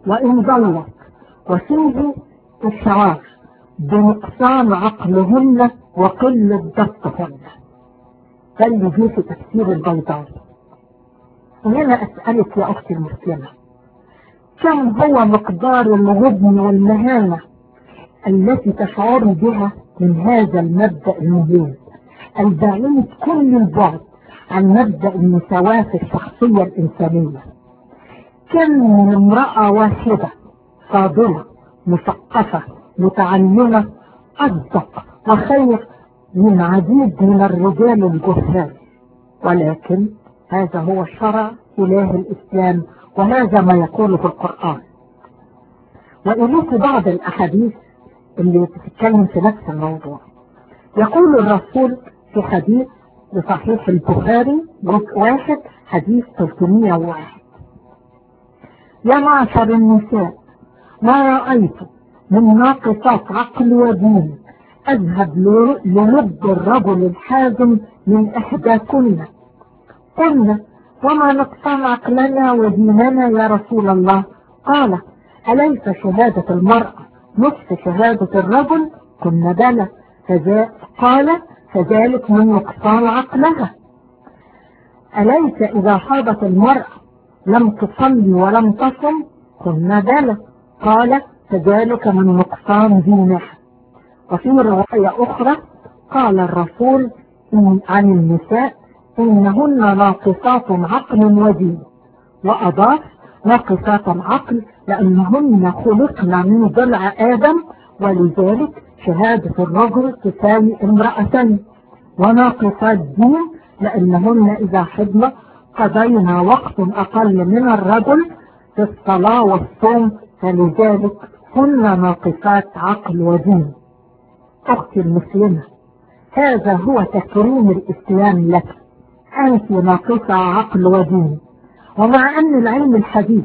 وإن ضلت وفيه إشعار بنقصان عقلهن وقلة ضبطهن. ده اللي جه في تفسير البيضاوي. وهنا أسألك يا أختي المسلمة، كم هو مقدار الغبن والمهانة التي تشعر بها من هذا المبدأ المهم البعيد كل البعد عن مبدأ المساواة في الشخصية الإنسانية؟ كم من امرأة واحدة فاضلة مثقفة متعلمة أصدق وخير من عديد من الرجال الجهال. ولكن هذا هو شرع إله الإسلام، وهذا ما يقوله القرآن. وإليك بعض الأحاديث اللي بتتكلم في نفس الموضوع. يقول الرسول في حديث بصحيح البخاري جزء 1 حديث 301: يا معشر النساء، ما رأيت من ناقصات عقل ودين أذهب للب الرجل الحازم من إحداكن. قلنا: وما نقصان عقلنا وديننا يا رسول الله؟ قال: أليس شهادة المرأة نصف شهادة الرجل؟ قلنا: بلى. قال: فذلك من نقصان عقلها. أليس إذا حاضت المرأة لم تصلي ولم تصم؟ قلنا: بلى. قال: فذلك من نقصان دينها. وفي رواية أخرى قال الرسول عن النساء: إنهن ناقصات عقل ودين. وأضاف: ناقصات العقل لأنهن خلقن من ضلع آدم، ولذلك شهادة الرجل تساوي امرأتين. وناقصات دين لأنهن إذا حضن قضينا وقت أقل من الرجل في الصلاة والصوم، فلذلك هن ناقصات عقل ودين. أختي المسلمة، هذا هو تكريم الإسلام لك، أنت ناقصة عقل ودين. ومع أن العلم الحديث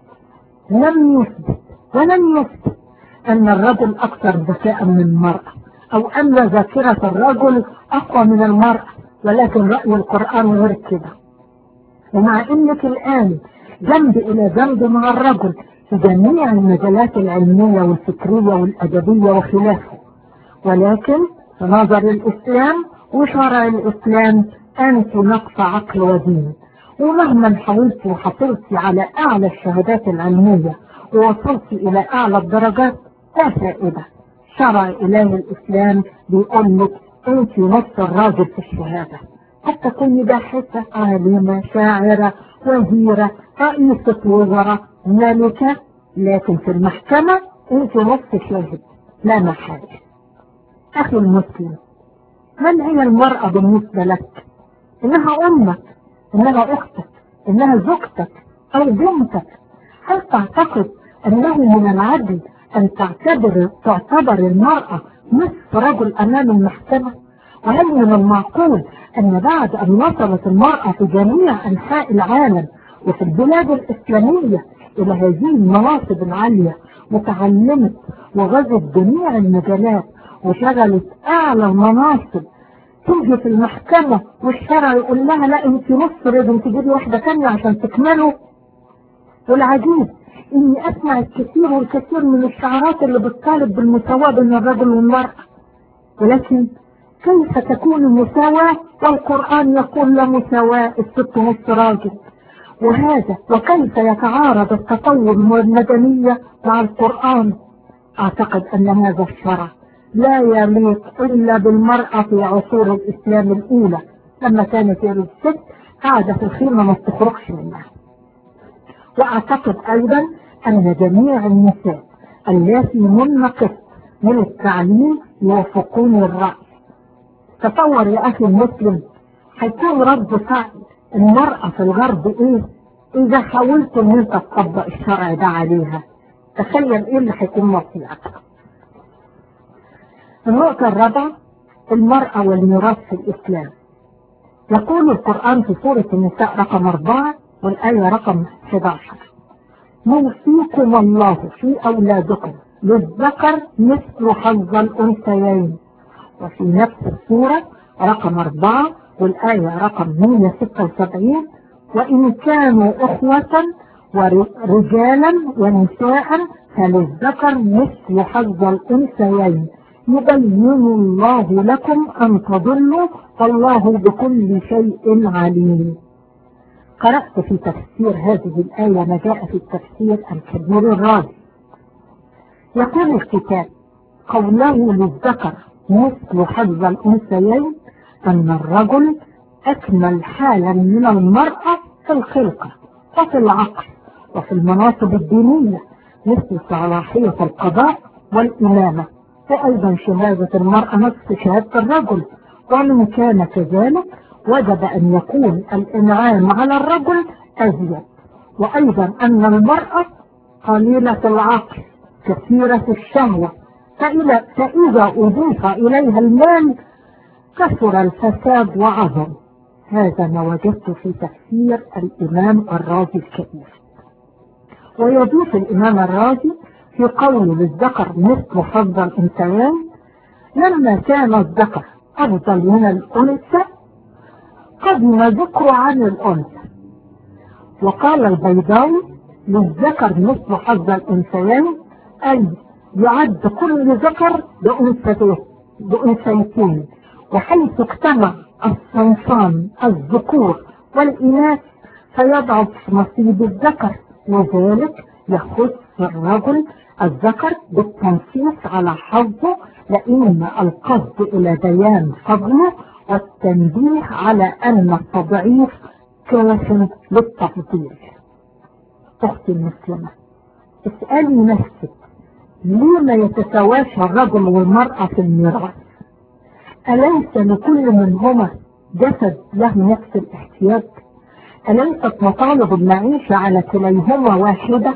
لم يثبت ولم يثبت أن الرجل أكثر ذكاء من المرأة، أو أن ذاكرة الرجل أقوى من المرأة، ولكن رأي القرآن غير كده. ومع أنك الآن جنب إلى جنب مع الرجل في جميع المجالات العلمية والفكرية والأدبية وخلافه، ولكن في نظر الإسلام وشرع الإسلام أنت نقص عقل ودين. ومهما حاولت وحصلت على أعلى الشهادات العلمية ووصلت إلى أعلى الدرجات لا فائدة. شرع إله الإسلام بيقول لك أنت نص الراجل في الشهادة، قد تكوني باحثة عالمة شاعرة وزيرة رئيسة وزراء ملكة، لكن في المحكمة أنت نص شاهد لا محاجة. أخي المسلم، من هي المرأة بالنسبة لك؟ إنها أمك، إنها أختك، إنها زوجتك أو بنتك. هل تعتقد أنه من العدل أن تعتبر المرأة نصف رجل أمام المحكمة؟ وهل من المعقول أن بعد أن وصلت المرأة في جميع أنحاء العالم وفي البلاد الإسلامية إلى هذه المناصب العالية وتعلمت وغزت جميع المجالات وشغلت أعلى المناصب، تيجي في المحكمة والشرع يقول لها لا انت نص رجل، تجيبي واحدة ثانية عشان تكمله؟ والعجيب اني اسمع الكثير والكثير من الشعارات اللي بتطالب بالمساواة بين الرجل والمرأة، ولكن كيف تكون المساواة والقرآن يقول لا مساواة، الست نص راجل؟ وهذا وكيف يتعارض التطور والمدنية مع القرآن؟ اعتقد ان هذا الشرع لا يليق إلا بالمرأة في عصور الإسلام الأولى، لما كانت الست قاعدة في الخيمة ما تخرجش منها. وأعتقد أيضا أن جميع النساء التي هن قسم من التعليم يوافقون الرأي. تصور يا أخي المسلم، هيكون رد فعل المرأة في الغرب إيه إذا حاولت أن أنت تطبق الشرع ده عليها؟ تخيل إيه اللي هيكون مصيرك. النقطة الرابعة: المرأة والميراث في الإسلام. يقول القرآن في سورة النساء رقم 4 والآية رقم 11: يوصيكم الله في أولادكم للذكر مثل حظ الأنثيين. وفي نفس السورة رقم 4 والآية رقم 176: وإن كانوا أخوة ورجالا ونساء فللذكر مثل حظ الأنثيين يبين الله لكم أن تضلوا والله بكل شيء عليم. قرأت في تفسير هذه الآية ما جاء في التفسير الكبير الرازي. يقول الكتاب قوله للذكر مثل حظ الأنثيين أن الرجل أكمل حالا من المرأة في الخلقة وفي العقل وفي المناصب الدينية مثل صلاحية القضاء والإمامة، وأيضا شهادة المرأة نفس شهادة الرجل، ومن كان كذلك وجب أن يكون الإنعام على الرجل أزيد، وأيضا أن المرأة قليلة العقل كثيرة الشهوة، فإذا أضيف إليها المال كثر الفساد وعظم. هذا ما وجدت في تفسير الإمام الرازي الكبير. ويضيف الإمام الرازي في قوله للذكر مثل حظ الأنثيين لما كان الذكر أفضل من الأنثى قدم ذكر عن الأنثى. وقال البيضاوي للذكر مثل حظ الأنثيين أي يعد كل ذكر بأنثيتين، وحيث اجتمع الصنفان الذكور والإناث فيضعف نصيب الذكر، وذلك يخص الرجل الذكر بالتنصيص على حظه، لأن القصد إلى بيان فضله والتنبيه على أن التضعيف كاف للتفضيل. أختي المسلمة، اسألي نفسك ليه ما يتساواش الرجل والمرأة في الميراث؟ أليس لكل منهما جسد له نفس الاحتياج؟ أليست مطالب المعيشة على كليهما واحدة؟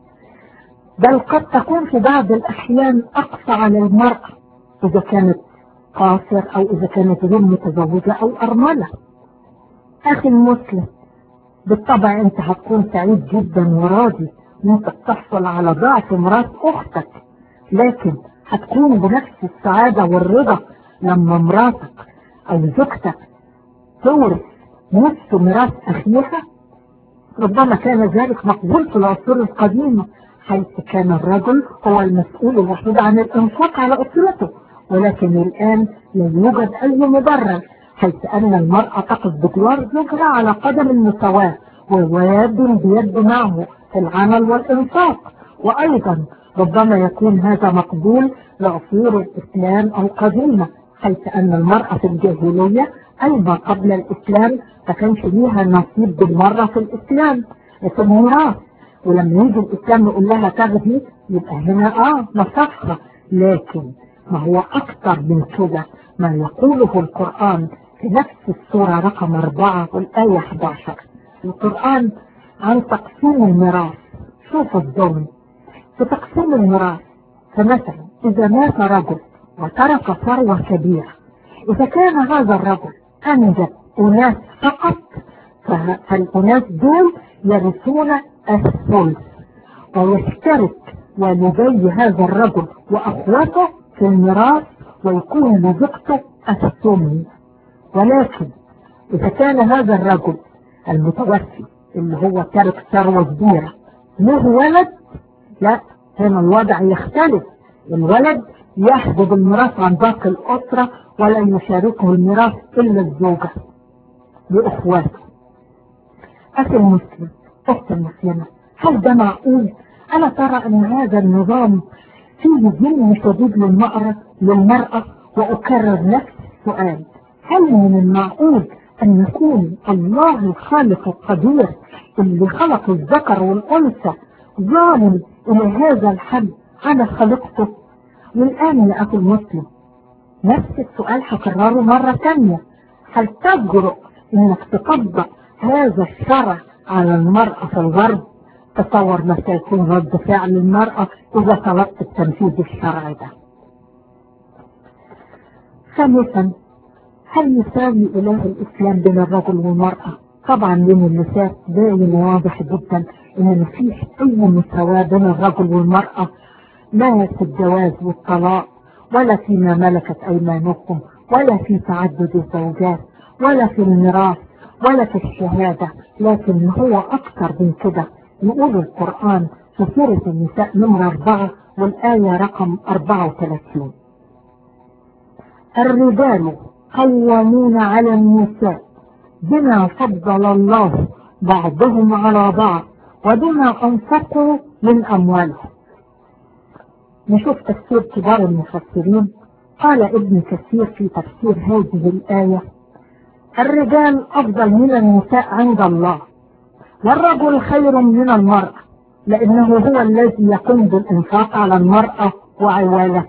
بل قد تكون في بعض الأحيان أقصى على المرأة إذا كانت قاصر أو إذا كانت غير متزوجة أو أرملة. أخي المسلم، بالطبع أنت هتكون سعيد جدا وراضي أنت تحصل على ضعف ميراث أختك، لكن هتكون بنفس السعادة والرضا لما مراتك أو زوجتك تورث نصف ميراث أخيها؟ ربما كان ذلك مقبول في العصور القديمة، حيث كان الرجل هو المسؤول الوحيد عن الإنفاق على أسرته، ولكن الآن لا يوجد أي مبرر، حيث أن المرأة تقف بجوار زوجها على قدم المساواة ويد بيد معه في العمل والإنفاق. وأيضا ربما يكون هذا مقبول لعصور الإسلام القديمة، حيث أن المرأة في الجاهلية أي ما قبل الإسلام ما كانش ليها نصيب بالمرة في الإسلام في الميراث، ولما يجي الإسلام يقول لها تاخدي يبقى هنا نصفها. لكن ما هو أكثر من كده ما يقوله القرآن في نفس السورة رقم 4 والآية 11 القرآن عن تقسيم الميراث. شوف الظلم في تقسيم الميراث. فمثلا إذا مات رجل وترك ثروة كبيرة، إذا كان هذا الرجل أنجب أناس فقط فالأناس دول يرثون الثلث، ويشترك والدي هذا الرجل وأخوته في الميراث ويكون لزوجته الثمن. ولكن إذا كان هذا الرجل المتوفي اللي هو ترك ثروة كبيرة له ولد، لا، هنا الوضع يختلف، الولد يحجب الميراث عن باقي الأسرة ولا يشاركه الميراث إلا الزوجة لإخواته. أخي المسلم، أخت المسلمة، هل ده معقول؟ أنا ترى أن هذا النظام فيه ظلم شديد للمرأة. وأكرر نفس السؤال، هل من المعقول أن يكون الله الخالق القدير اللي خلق الذكر والأنثى ظالم إلى هذا الحد على خلقته؟ والآن يا أخي المسلم، نفس السؤال هكرره مرة ثانية، هل تجرؤ إنك تطبق هذا الشرع على المرأة في الغرب؟ تصور ما سيكون رد فعل المرأة إذا طلبت التنفيذ الشرعي ده. ثالثا، هل يساوي إله الإسلام بين الرجل والمرأة؟ طبعا من النساء باين واضح جدا إن مفيش أي مساواة بين الرجل والمرأة، لا في الجواز والطلاق، ولا فيما ملكت أيمانكم، ولا في تعدد الزوجات، ولا في الميراث، ولا في الشهادة. لكن هو أكثر من كده، يقول القرآن في سورة النساء نمرة 4 والآية رقم 34: الرجال قوامون على النساء بما فضل الله بعضهم على بعض وبما أنفقوا من أموالهم. نشوف تفسير كبار المفسرين. قال ابن كثير في تفسير هذه الآية: الرجال أفضل من النساء عند الله، والرجل خير من المرأة لأنه هو الذي يقوم بالإنفاق على المرأة وعوالتها.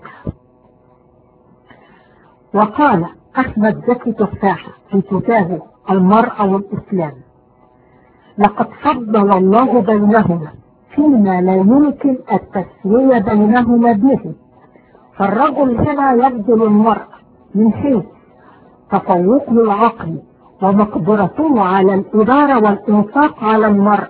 وقال أحمد زكي تفاحة في كتابه المرأة والإسلام: لقد فضل الله بينهما فيما لا يمكن التسوية بينهما به، فالرجل هنا يبذل المرأة من حيث تفوقه العقلي ومقدرته على الإدارة والإنفاق على المرأة.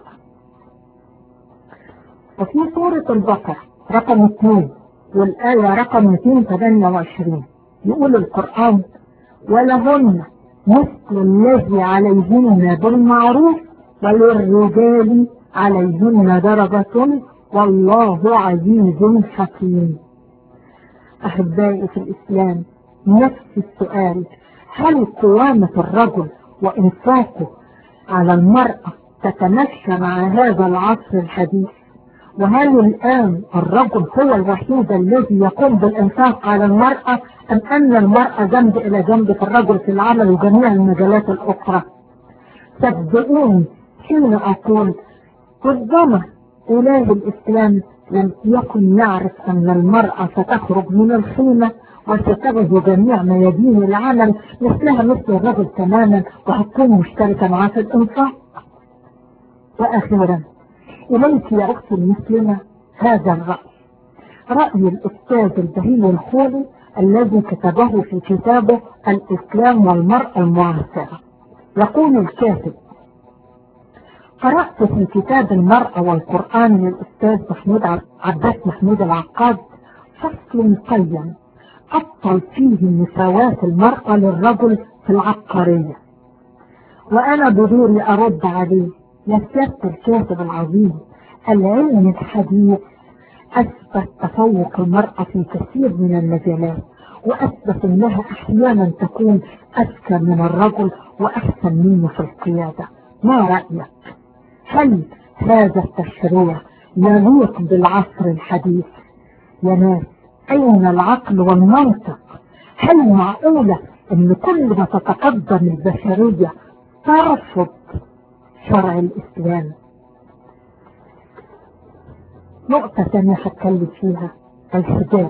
وفي سورة البقرة رقم 2 والآية رقم 228 يقول القرآن: ولهن مثل الذي عليهن بالمعروف وللرجال عليهن درجة والله عزيز حكيم. أحبائي في الإسلام، نفس السؤال: هل قوامة الرجل وإنفاقه على المرأة تتمشى مع هذا العصر الحديث؟ وهل الآن الرجل هو الوحيد الذي يقوم بالإنفاق على المرأة، أم أن المرأة جنب إلى جنب في الرجل في العمل وجميع المجالات الأخرى؟ صدقوني حين أقول ربما إله الإسلام لم يكن يعرف أن المرأة ستخرج من الخيمة وستغزو جميع ميادين العمل مثلها مثل الرجل تماما وهتكون مشتركة معاه في الإنفاق. وأخيرا إليك يا أختي المسلمة هذا الرأي، رأي الأستاذ البهي الخولي الذي كتبه في كتابه الإسلام والمرأة المعاصرة. يقول الكاتب: قرأت في كتاب المرأة والقرآن للأستاذ عباس محمود العقاد فصل قيم أبطل فيه مساواة المرأة للرجل في العبقرية، وأنا بدوري أرد عليه: يا سيادة الكاتب العظيم، العلم الحديث أثبت تفوق المرأة في كثير من المجالات، وأثبت أنها أحيانا تكون أذكى من الرجل وأحسن منه في القيادة. ما رأيك؟ هل هذا التشريع يليق بالعصر الحديث؟ يا ناس، أين العقل والمنطق؟ هل معقولة أن كل ما تتقدم البشرية ترفض شرع الإسلام؟ نقطة ثانية هتكلم فيها: الحجاب.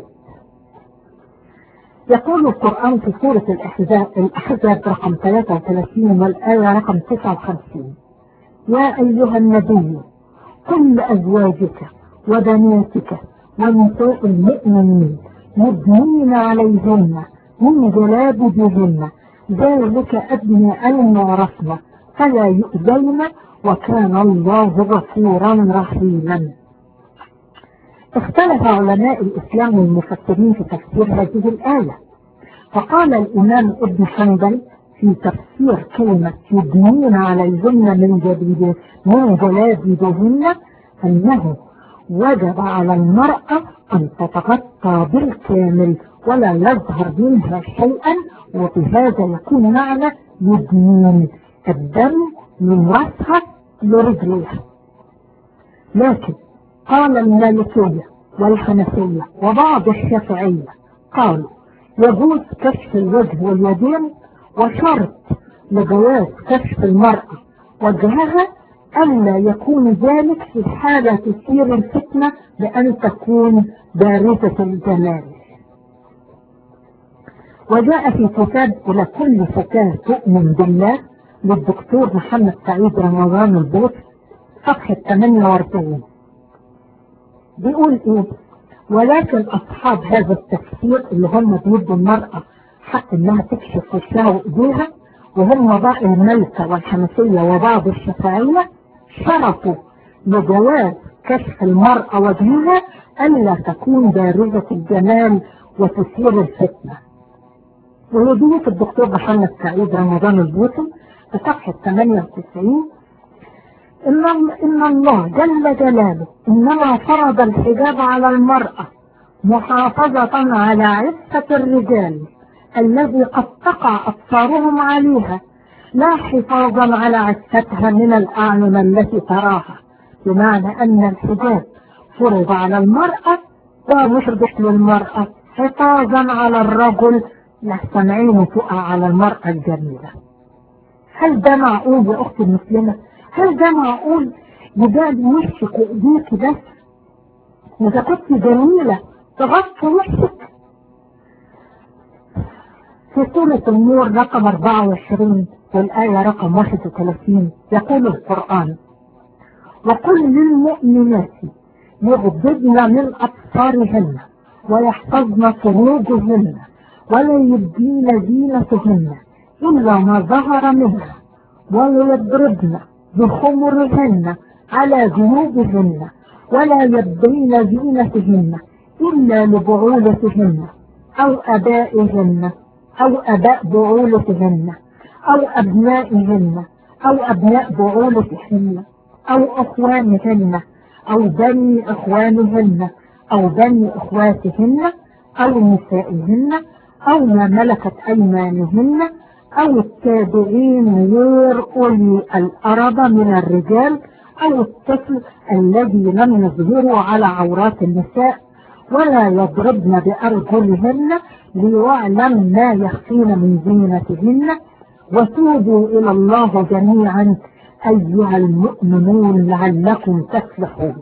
يقول القرآن في سورة الأحزاب رقم 33 والآية رقم 59: يا أيها النبي قل لأزواجك وبناتك ونساء المؤمنين يدنين عليهن من جلابيبهن ذلك أدنى أن يعرفن فلا يؤذين وكان الله غفورا رحيما. اختلف علماء الإسلام والمفسرين في تفسير هذه الآية، فقال الإمام ابن حنبل في تفسير كلمة يدنين عليهن من جلابيبهن أنه وجب على المرأة أن تتغطى بالكامل ولا يظهر منها شيئا، وبهذا يكون معنى يدنين الدم من رأسها لرجلها. لكن قال المالكية والحنفية وبعض الشافعية قالوا يجوز كشف الوجه واليدين، وشرط لجواز كشف المرأة وجهها ألا يكون ذلك في حالة تثير الفتنة بأن تكون بارزة الجمال. وجاء في كتاب لكل فتاة تؤمن بالله للدكتور محمد سعيد رمضان البوط صفحة 48 بيقول إيه: ولكن أصحاب هذا التفسير اللي هم بيدوا المرأة حق إنها تكشف وشها وإيديها، وهم بعض المالكة والحنفية وبعض الشافعية، شرطوا لجواز كشف المرأة وجهها ألا تكون بارزة الجمال وتثير الفتنة. ويضيف الدكتور محمد سعيد رمضان البوطي في صفحة 98 إن الله جل جلاله إنما فرض الحجاب على المرأة محافظة على عفة الرجال الذي قد تقع أبصارهم عليها، لا حفاظا على عفتها من الأعين التي تراها، بمعنى أن الحجاب فرض على المرأة ومحدث للمرأة حفاظا على الرجل لحسن عينه تقع على المرأة الجميلة. هل ده معقول يا أختي المسلمة؟ هل ده معقول يبقى وشك وإيديك بس؟ إذا كنت جميلة تغطي وشك. في سورة النور رقم 24 والآية رقم 31 يقول القرآن: وقل للمؤمنات يغضضن من أبصارهن ويحفظن فروجهن ولا يبدين زينتهن إلا ما ظهر منها وليضربن بخمرهن على جنوبهن ولا يبدين زينتهن إلا لبعولتهن أو أبائهن أو أباء بعولتهن أو أبنائهن أو أبناء بعولتهن أو أخوانهن أو بني أخوانهن أو بني أخواتهن أو نسائهن أو ما ملكت أيمانهن أو التابعين غير أولي الأربة من الرجال أو الطفل الذي لم يظهروا على عورات النساء، ولا يضربن بأرجلهن ليعلم ما يخفين من زينتهن، وتوبوا إلى الله جميعا أيها المؤمنون لعلكم تفلحون.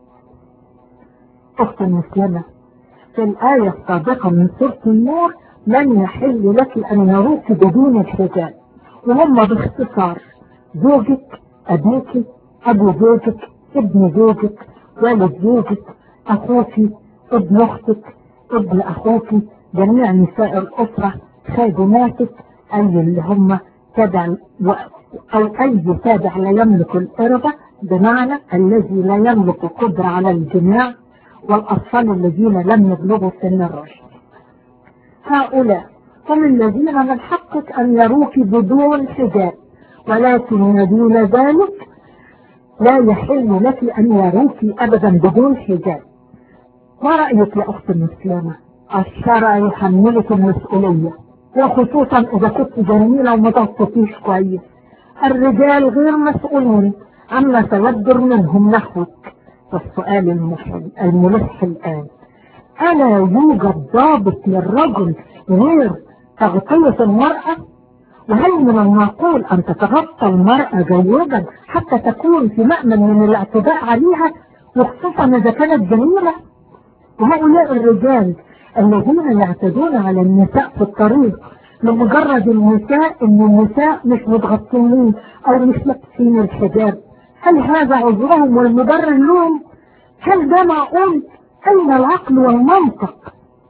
أخت المسلمة، في الآية السابقة من سورة النور: لن يحل لك أن يروك بدون الحجاب، وهم باختصار زوجك، أبيك، أبو زوجك، ابن زوجك، والد زوجك، أخوك، ابن أختك، ابن أخوك، جميع نساء الأسرة، خادماتك، أي اللي هم تابع أو أي تابع لا يملك الإربة، بمعنى الذي لا يملك قدرة على الجماع، والأطفال الذين لم يبلغوا سن الرشد. هؤلاء هم الذين من حقك أن يروك بدون حجاب، ولكن دون ذلك لا يحل لك أن يروك أبدا بدون حجاب. ما رأيك يا أخت المسلمة؟ الشرع يحملك المسؤولية، وخصوصا إذا كنت جميلة وما تغطيش كويس. الرجال غير مسؤولين عما سيصدر منهم نحوك. فالسؤال الملح الآن: ألا يوجد ضابط للرجل غير تغطية المرأة؟ وهل من المعقول أن تتغطى المرأة جيدا حتى تكون في مأمن من الاعتداء عليها، وخصوصا إذا كانت جميلة؟ وهؤلاء الرجال الذين يعتدون على النساء في الطريق لمجرد النساء إن النساء مش متغطين أو مش لابسين الحجاب، هل هذا عذرهم والمبرر لهم؟ هل ده معقول؟ أين العقل والمنطق؟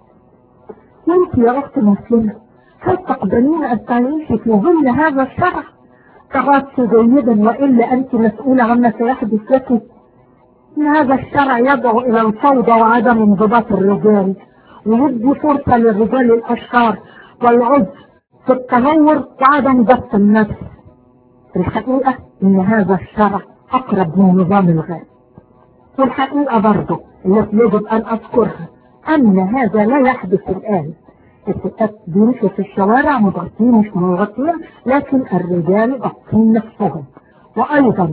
وانت يا أخت المسلمة، هل تقبلين أن تعيشي في ظل هذا الشرع؟ تغطي جيدا وإلا أنت مسؤولة عما سيحدث لك. إن هذا الشرع يدعو إلى الفوضى وعدم انضباط الرجال، ويدي فرصة للرجال الأشرار والعجز في التهور وعدم ضبط النفس. الحقيقة إن هذا الشرع أقرب من نظام الغاز. والحقيقة برضه التي يجب أن أذكرها أن هذا لا يحدث الآن. الستات بيمشوا في الشوارع مغطين مش مغطين، لكن الرجال غطين نفسهم. وأيضا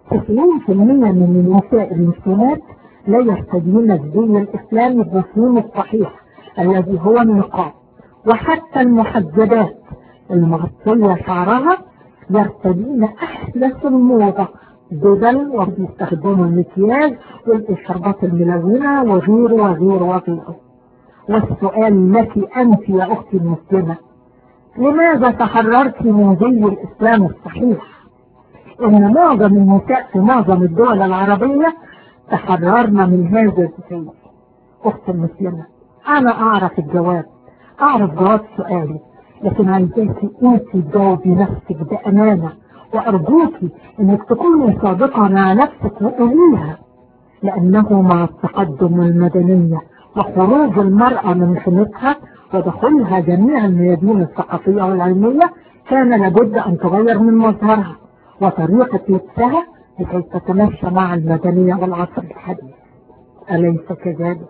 90% من النساء المسلمات لا يرتدين الزي الإسلامي الرسمي الصحيح الذي هو النقاب، وحتى المحجبات المغطية شعرها يرتدين أحدث الموضة، بدل وبيستخدموا المكياج والإشارات الملونة وغيره وغيره وغيره. والسؤال لك أنت يا أختي المسلمة: لماذا تحررت من زي الإسلام الصحيح؟ إن معظم النساء في معظم الدول العربية تحررنا من هذا الزي. أختي المسلمة، أنا أعرف الجواب، أعرف جواب سؤالي، لكن عايزاكي أنت تجاوبي نفسك بأمانة، وأرجوكي إنك تكوني صادقة مع نفسك وقوليها، لأنه مع التقدم والمدنية وخروج المرأة من خانتها ودخولها جميع الميادين الثقافية والعلمية كان لابد أن تغير من مظهرها وطريقة لبسها لكي تتماشى مع المدنية والعصر الحديث، أليس كذلك؟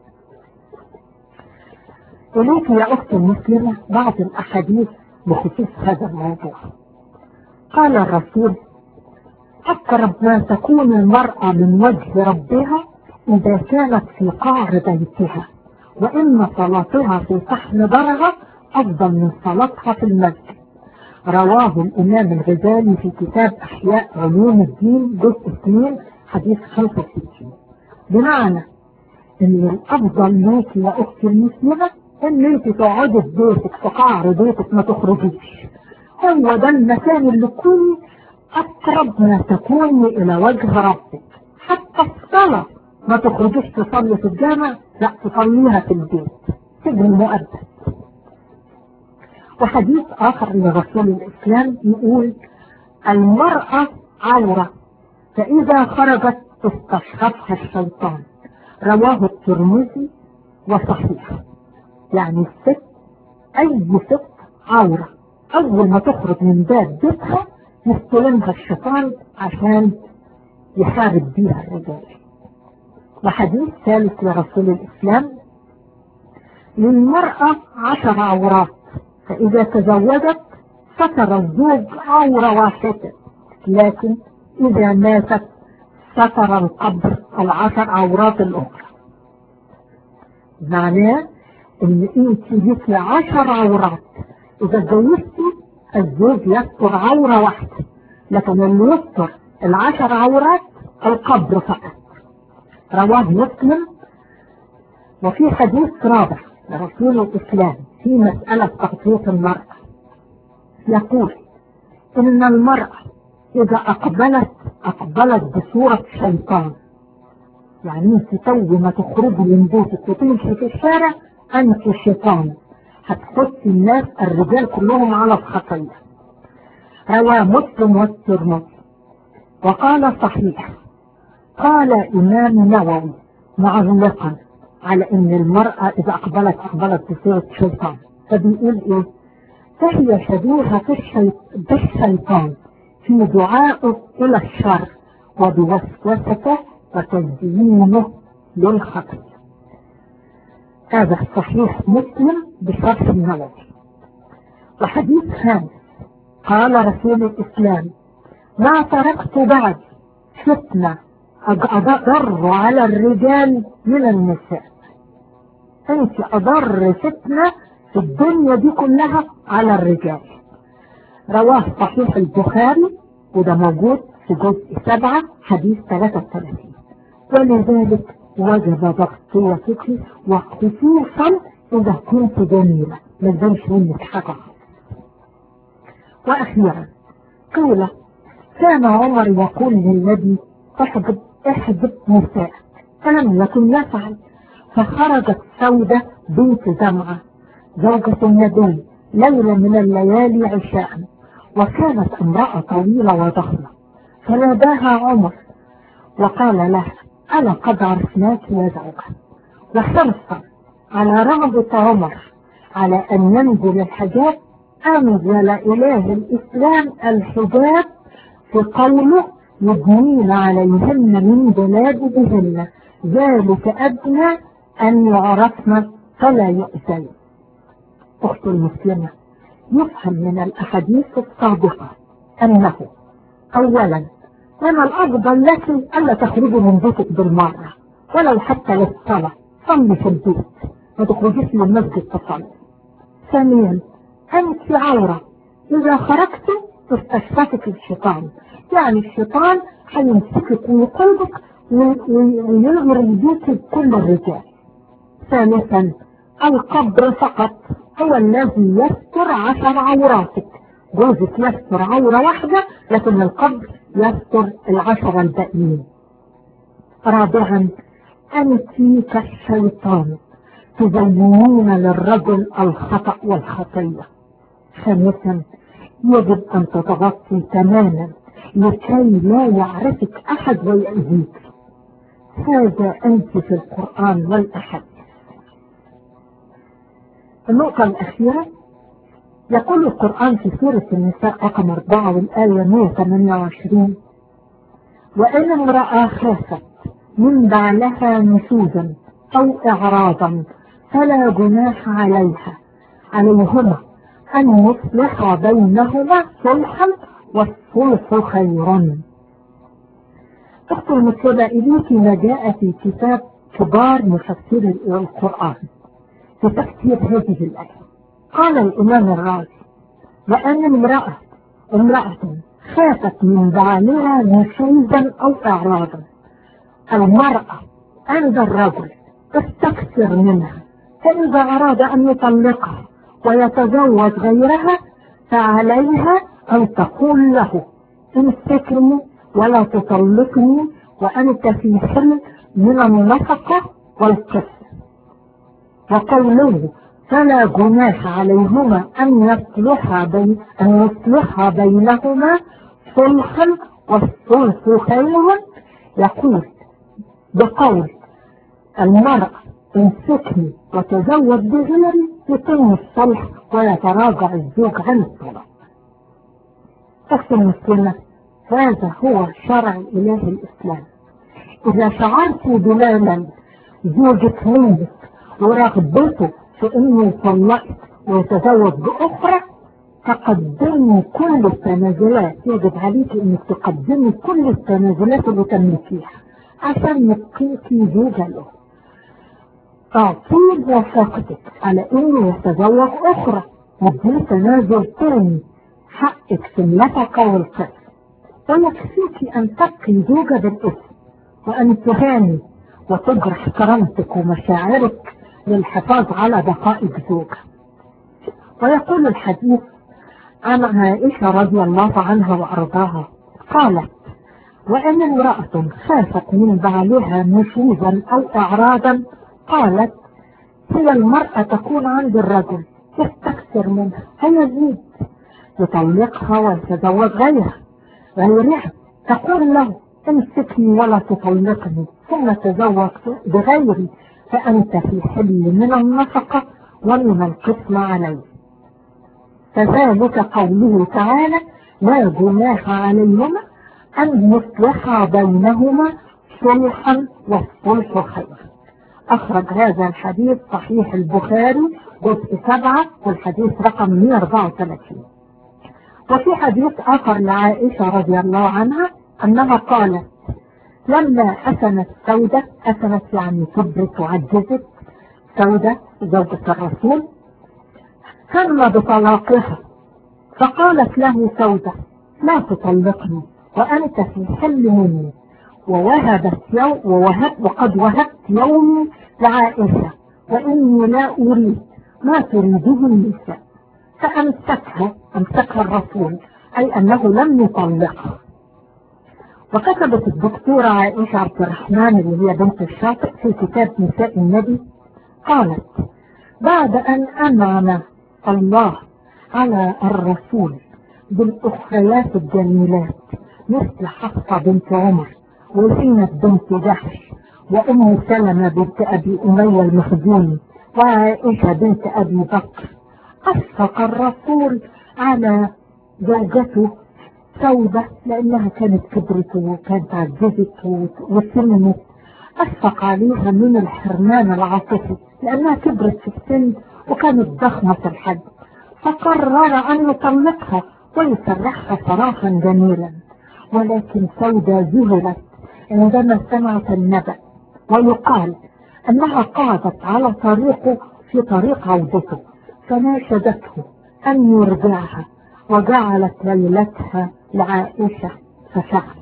إليك يا أختي المسلمة بعض الأحاديث بخصوص هذا الموضوع. قال الرسول: أقرب ما تكون المرأة من وجه ربها إذا كانت في قعر بيتها، وإن صلاتها في صحن درها أفضل من صلاتها في المسجد. رواه الإمام الغزالي في كتاب أحياء علوم الدين جزء 2 حديث 65. بمعنى إن الأفضل ليك يا أختي المسلمة إن أنت تقعدي في بيتك، في قعر بيتك، ما تخرجيش. هو ده المكان اللي تكوني أقرب ما تكوني إلى وجه ربك. حتى الصلاة ما تخرجيش تصلي في الجامع، لا، تصليها في البيت، سجن مؤبد. وحديث آخر لرسول الإسلام يقول: المرأة عورة، فإذا خرجت استشرفها الشيطان. رواه الترمذي وصحيح. يعني الست، أي ست عورة، أول ما تخرج من باب بيتها يستلمها الشيطان عشان يحارب بيها الرجال. وحديث ثالث لرسول الإسلام: للمرأة 10 عورات، فإذا تزوجت ستر الزوج عورة واحدة، لكن إذا ماتت ستر القبر 10 عورات الأخرى. معناه إن أنت ليكي 10 عورات. إذا اتجوزتي الزوج يستر عورة واحدة، لكن اللي يستر 10 عورات القبر فقط. رواه مسلم. وفي حديث رابع لرسول الإسلام في مسألة تغطية المرأة يقول: إن المرأة إذا أقبلت بصورة شيطان. يعني انت تو ما تخرجي من بيتك وتمشي في الشارع انت شيطان، هتحطي الناس الرجال كلهم على الخطية. رواه مسلم والترمذي. وقال صحيح. قال إمام نووي معلقا على ان المرأة اذا اقبلت بصورة شيطان، فبيقول ايه: فهي شبيهة بالشيطان في دعائه الى الشر وبوسوسته وتزيينه للخطر. هذا صحيح مسلم بشرح النووي. وحديث خامس: قال رسول الإسلام: ما تركت بعد فتنة أضر على الرجال من النساء. انت أضر فتنة في الدنيا دي كلها على الرجال. رواه صحيح البخاري، وده موجود في جزء 7 حديث 33. ولذلك وجب تغطيتك، وخصوصا إذا كنت جميلة، ما تبانش منك حاجة. وأخيرا قيل: كان عمر يقول للنبي: احجب نساء، فلم يكن يفعل. فخرجت سودة بنت زمعة زوجة النبي ليلة من الليالي عشاء، وكانت امرأة طويلة وضخمة، فناداها عمر وقال لها: أنا قد عرفناك يا زوجة. وحرصا على رغبة عمر على أن ينزل الحجاب، أنزل إله الإسلام الحجاب في قوله: يدنين عليهن من جلابيبهن ذلك أدنى أن يعرفن فلا يؤذين. أخت المسلمة، يفهم من الأحاديث السابقة أنه أولا أنا الأفضل لك ألا تخرجي من بيتك بالمرة، ولو حتى للصلاة، صلي في البيت، ما تخرجيش من المسجد تصلي. ثانيا أنت عورة، إذا خرجت تستشرفك الشيطان، يعني الشيطان هيمسكك ويقلبك ويغري بيك بكل الرجال. ثالثا القبر فقط هو الذي يستر 10 عوراتك. جوزك يستر عورة واحدة، لكن القبر يستر 10 الباقيين. رابعا أنت كالشيطان تزينين للرجل الخطأ والخطية. خامسا يجب أن تتغطي تماما لكي لا يعرفك أحد ويأذيك. هذا أنت في القرآن والأحاديث. النقطة الأخيرة: يقول القرآن في سورة النساء رقم 4 والآية 128: وإن امرأة خافت من بعلها نشوزا أو إعراضا فلا جناح عليهما أن يصلح بينهما صلحا، والصلح خير. أخت المسلمة، إليك ما جاء في كتاب كبار مفسر القرآن في تفسير هذه الآية. قال الإمام الرازي: وأن امرأة خافت من بعلها نشوزا أو إعراضا. المرأة عند الرجل تستكثر منها، فإذا أراد أن يطلقها ويتزوج غيرها فعليها أن تقول له: امسكني ولا تطلقني وأنت في حل من النفقة والقسم. وقوله: فلا جناح عليهما أن يصلح بينهما صلحا، والصلح خير، يقول بقول المرأة: امسكني وتزوج بغيري، يتم الصلح ويتراجع الزوج عن الطلاق. أخت المسلمة، هذا هو شرع إله الإسلام. إذا شعرت بمالا زوجك منك ورغبته في أنه يطلقك ويتزوج بأخرى، تقدمي كل التنازلات. يجب عليك أنك تقدمي كل التنازلات اللي تملكيها عشان يبقيكي زوجة له. تعطيه وثيقتك على أنه يتزوج أخرى، ودي تنازل تاني، حقك في النفقة والقسم. ويكفيك أن تبقي زوجة بالاسم، وأن تهاني وتجرح كرامتك ومشاعرك للحفاظ على بقائك زوجة. ويقول الحديث عن عائشة رضي الله عنها وأرضاها قالت: وأن امرأة خافت من بعلها نشوزا أو إعراضا، قالت: هي المرأة تكون عند الرجل يستكثر منها فيزيد، يطلقها ويتزوج غيرها، تقول له: امسكني ولا تطلقني، ثم تزوج بغيري، فأنت في حل من النفقة ومن القسم عليه. فذلك قوله تعالى: لا جناح عليهما أن يصلح بينهما صلحا، والصلح خير. أخرج هذا الحديث صحيح البخاري جزء 7 والحديث رقم 134. وفي حديث آخر لعائشة رضي الله عنها أنها قالت: لما أثنت سودة، أثنت يعني كبرت وعجزت، سودة زوجة الرسول، هم بطلاقها، فقالت له سودة: لا تطلقني وأنت في حل مني، وقد وهبت يومي لعائشة، وإني لا أريد ما تريده النساء. فأمسكها الرسول، أي أنه لم يطلقها. وكتبت الدكتورة عائشة عبد الرحمن اللي هي بنت الشاطئ في كتاب نساء النبي، قالت: بعد أن أنعم الله على الرسول بالأخريات الجميلات مثل حفصة بنت عمر، وزينب بنت جحش، وأم سلمة بنت أبي أمية المخزومي، وعائشة بنت أبي بكر، أشفق الرسول على زوجته سودة لأنها كانت كبرت وكانت عجزت وسمنت. أشفق عليها من الحرمان العاطفي لأنها كبرت في السن وكانت ضخمة في الحجم، فقرر أن يطلقها ويسرحها سراحا جميلا. ولكن سودة ذهلت عندما سمعت النبأ، ويقال أنها قعدت على طريقه في طريق عودته، فناشدته أن يرجعها، وجعلت ليلتها لعائشة فشخص.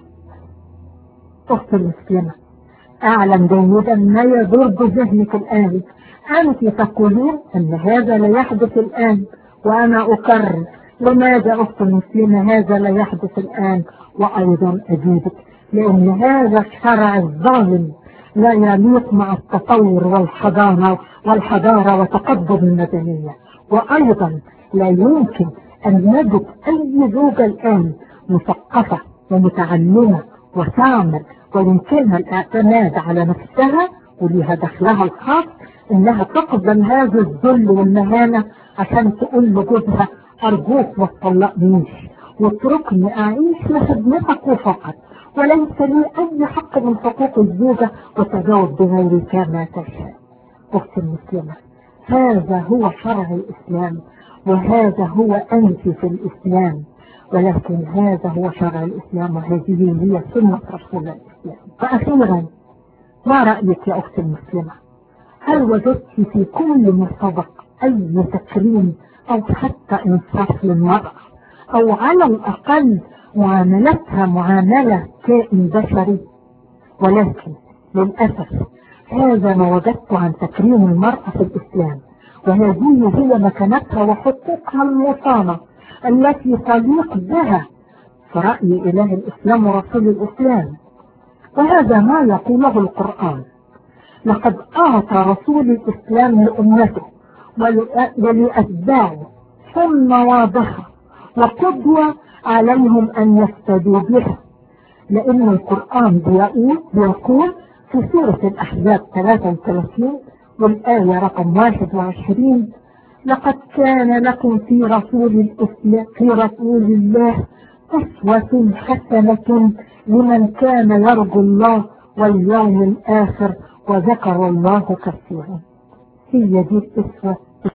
أخت المسلمة، أعلم جيدا ما يدور بذهنك الآن. أنت تقولين أن هذا لا يحدث الآن، وأنا أكرر: لماذا أخت المسلمة هذا لا يحدث الآن؟ وأيضا أجيبك: لأن هذا الشرع الظالم لا يليق مع التطور والحضارة وتقدم المدنية. وأيضا لا يمكن أن نجد أي زوجة الآن مثقفة ومتعلمة وتعمل ويمكنها الاعتماد على نفسها وليها دخلها الخاص، إنها تقبل هذا الذل والمهانة عشان تقول لجوزها: أرجوك ما تطلقنيش واتركني أعيش لخدمتك وفقط، وليس لي أي حق من حقوق الزوجة وتجاوب بغيرك ما تشاء. أختي المسلمة، هذا هو شرع الإسلام، وهذا هو أنت في الإسلام، ولكن هذا هو شرع الإسلام، وهذه هي سنة رسول الإسلام. وأخيرا، ما رأيك يا أختي المسلمة؟ هل وجدت في كل ما سبق أي تكريم أو حتى إنصاف للمرأة، أو على الأقل معاملتها معاملة كائن بشري؟ ولكن للأسف هذا ما وجدت عن تكريم المرأة في الإسلام، وهذه هي مكانتها وحقوقها المصانة التي تليق بها في رأي إله الإسلام ورسول الإسلام. وهذا ما يقوله القرآن: لقد أعطى رسول الإسلام لأمته ولأتباعه سنة واضحة وقدوة عليهم أن يفتدوا بها، لأن القرآن بيقول في سورة الأحزاب 33 والآية رقم 21: لقد كان لكم في رسول الله أسوة حسنة لمن كان يرجو الله واليوم الآخر وذكر الله كثيرا. هي دي الأسوة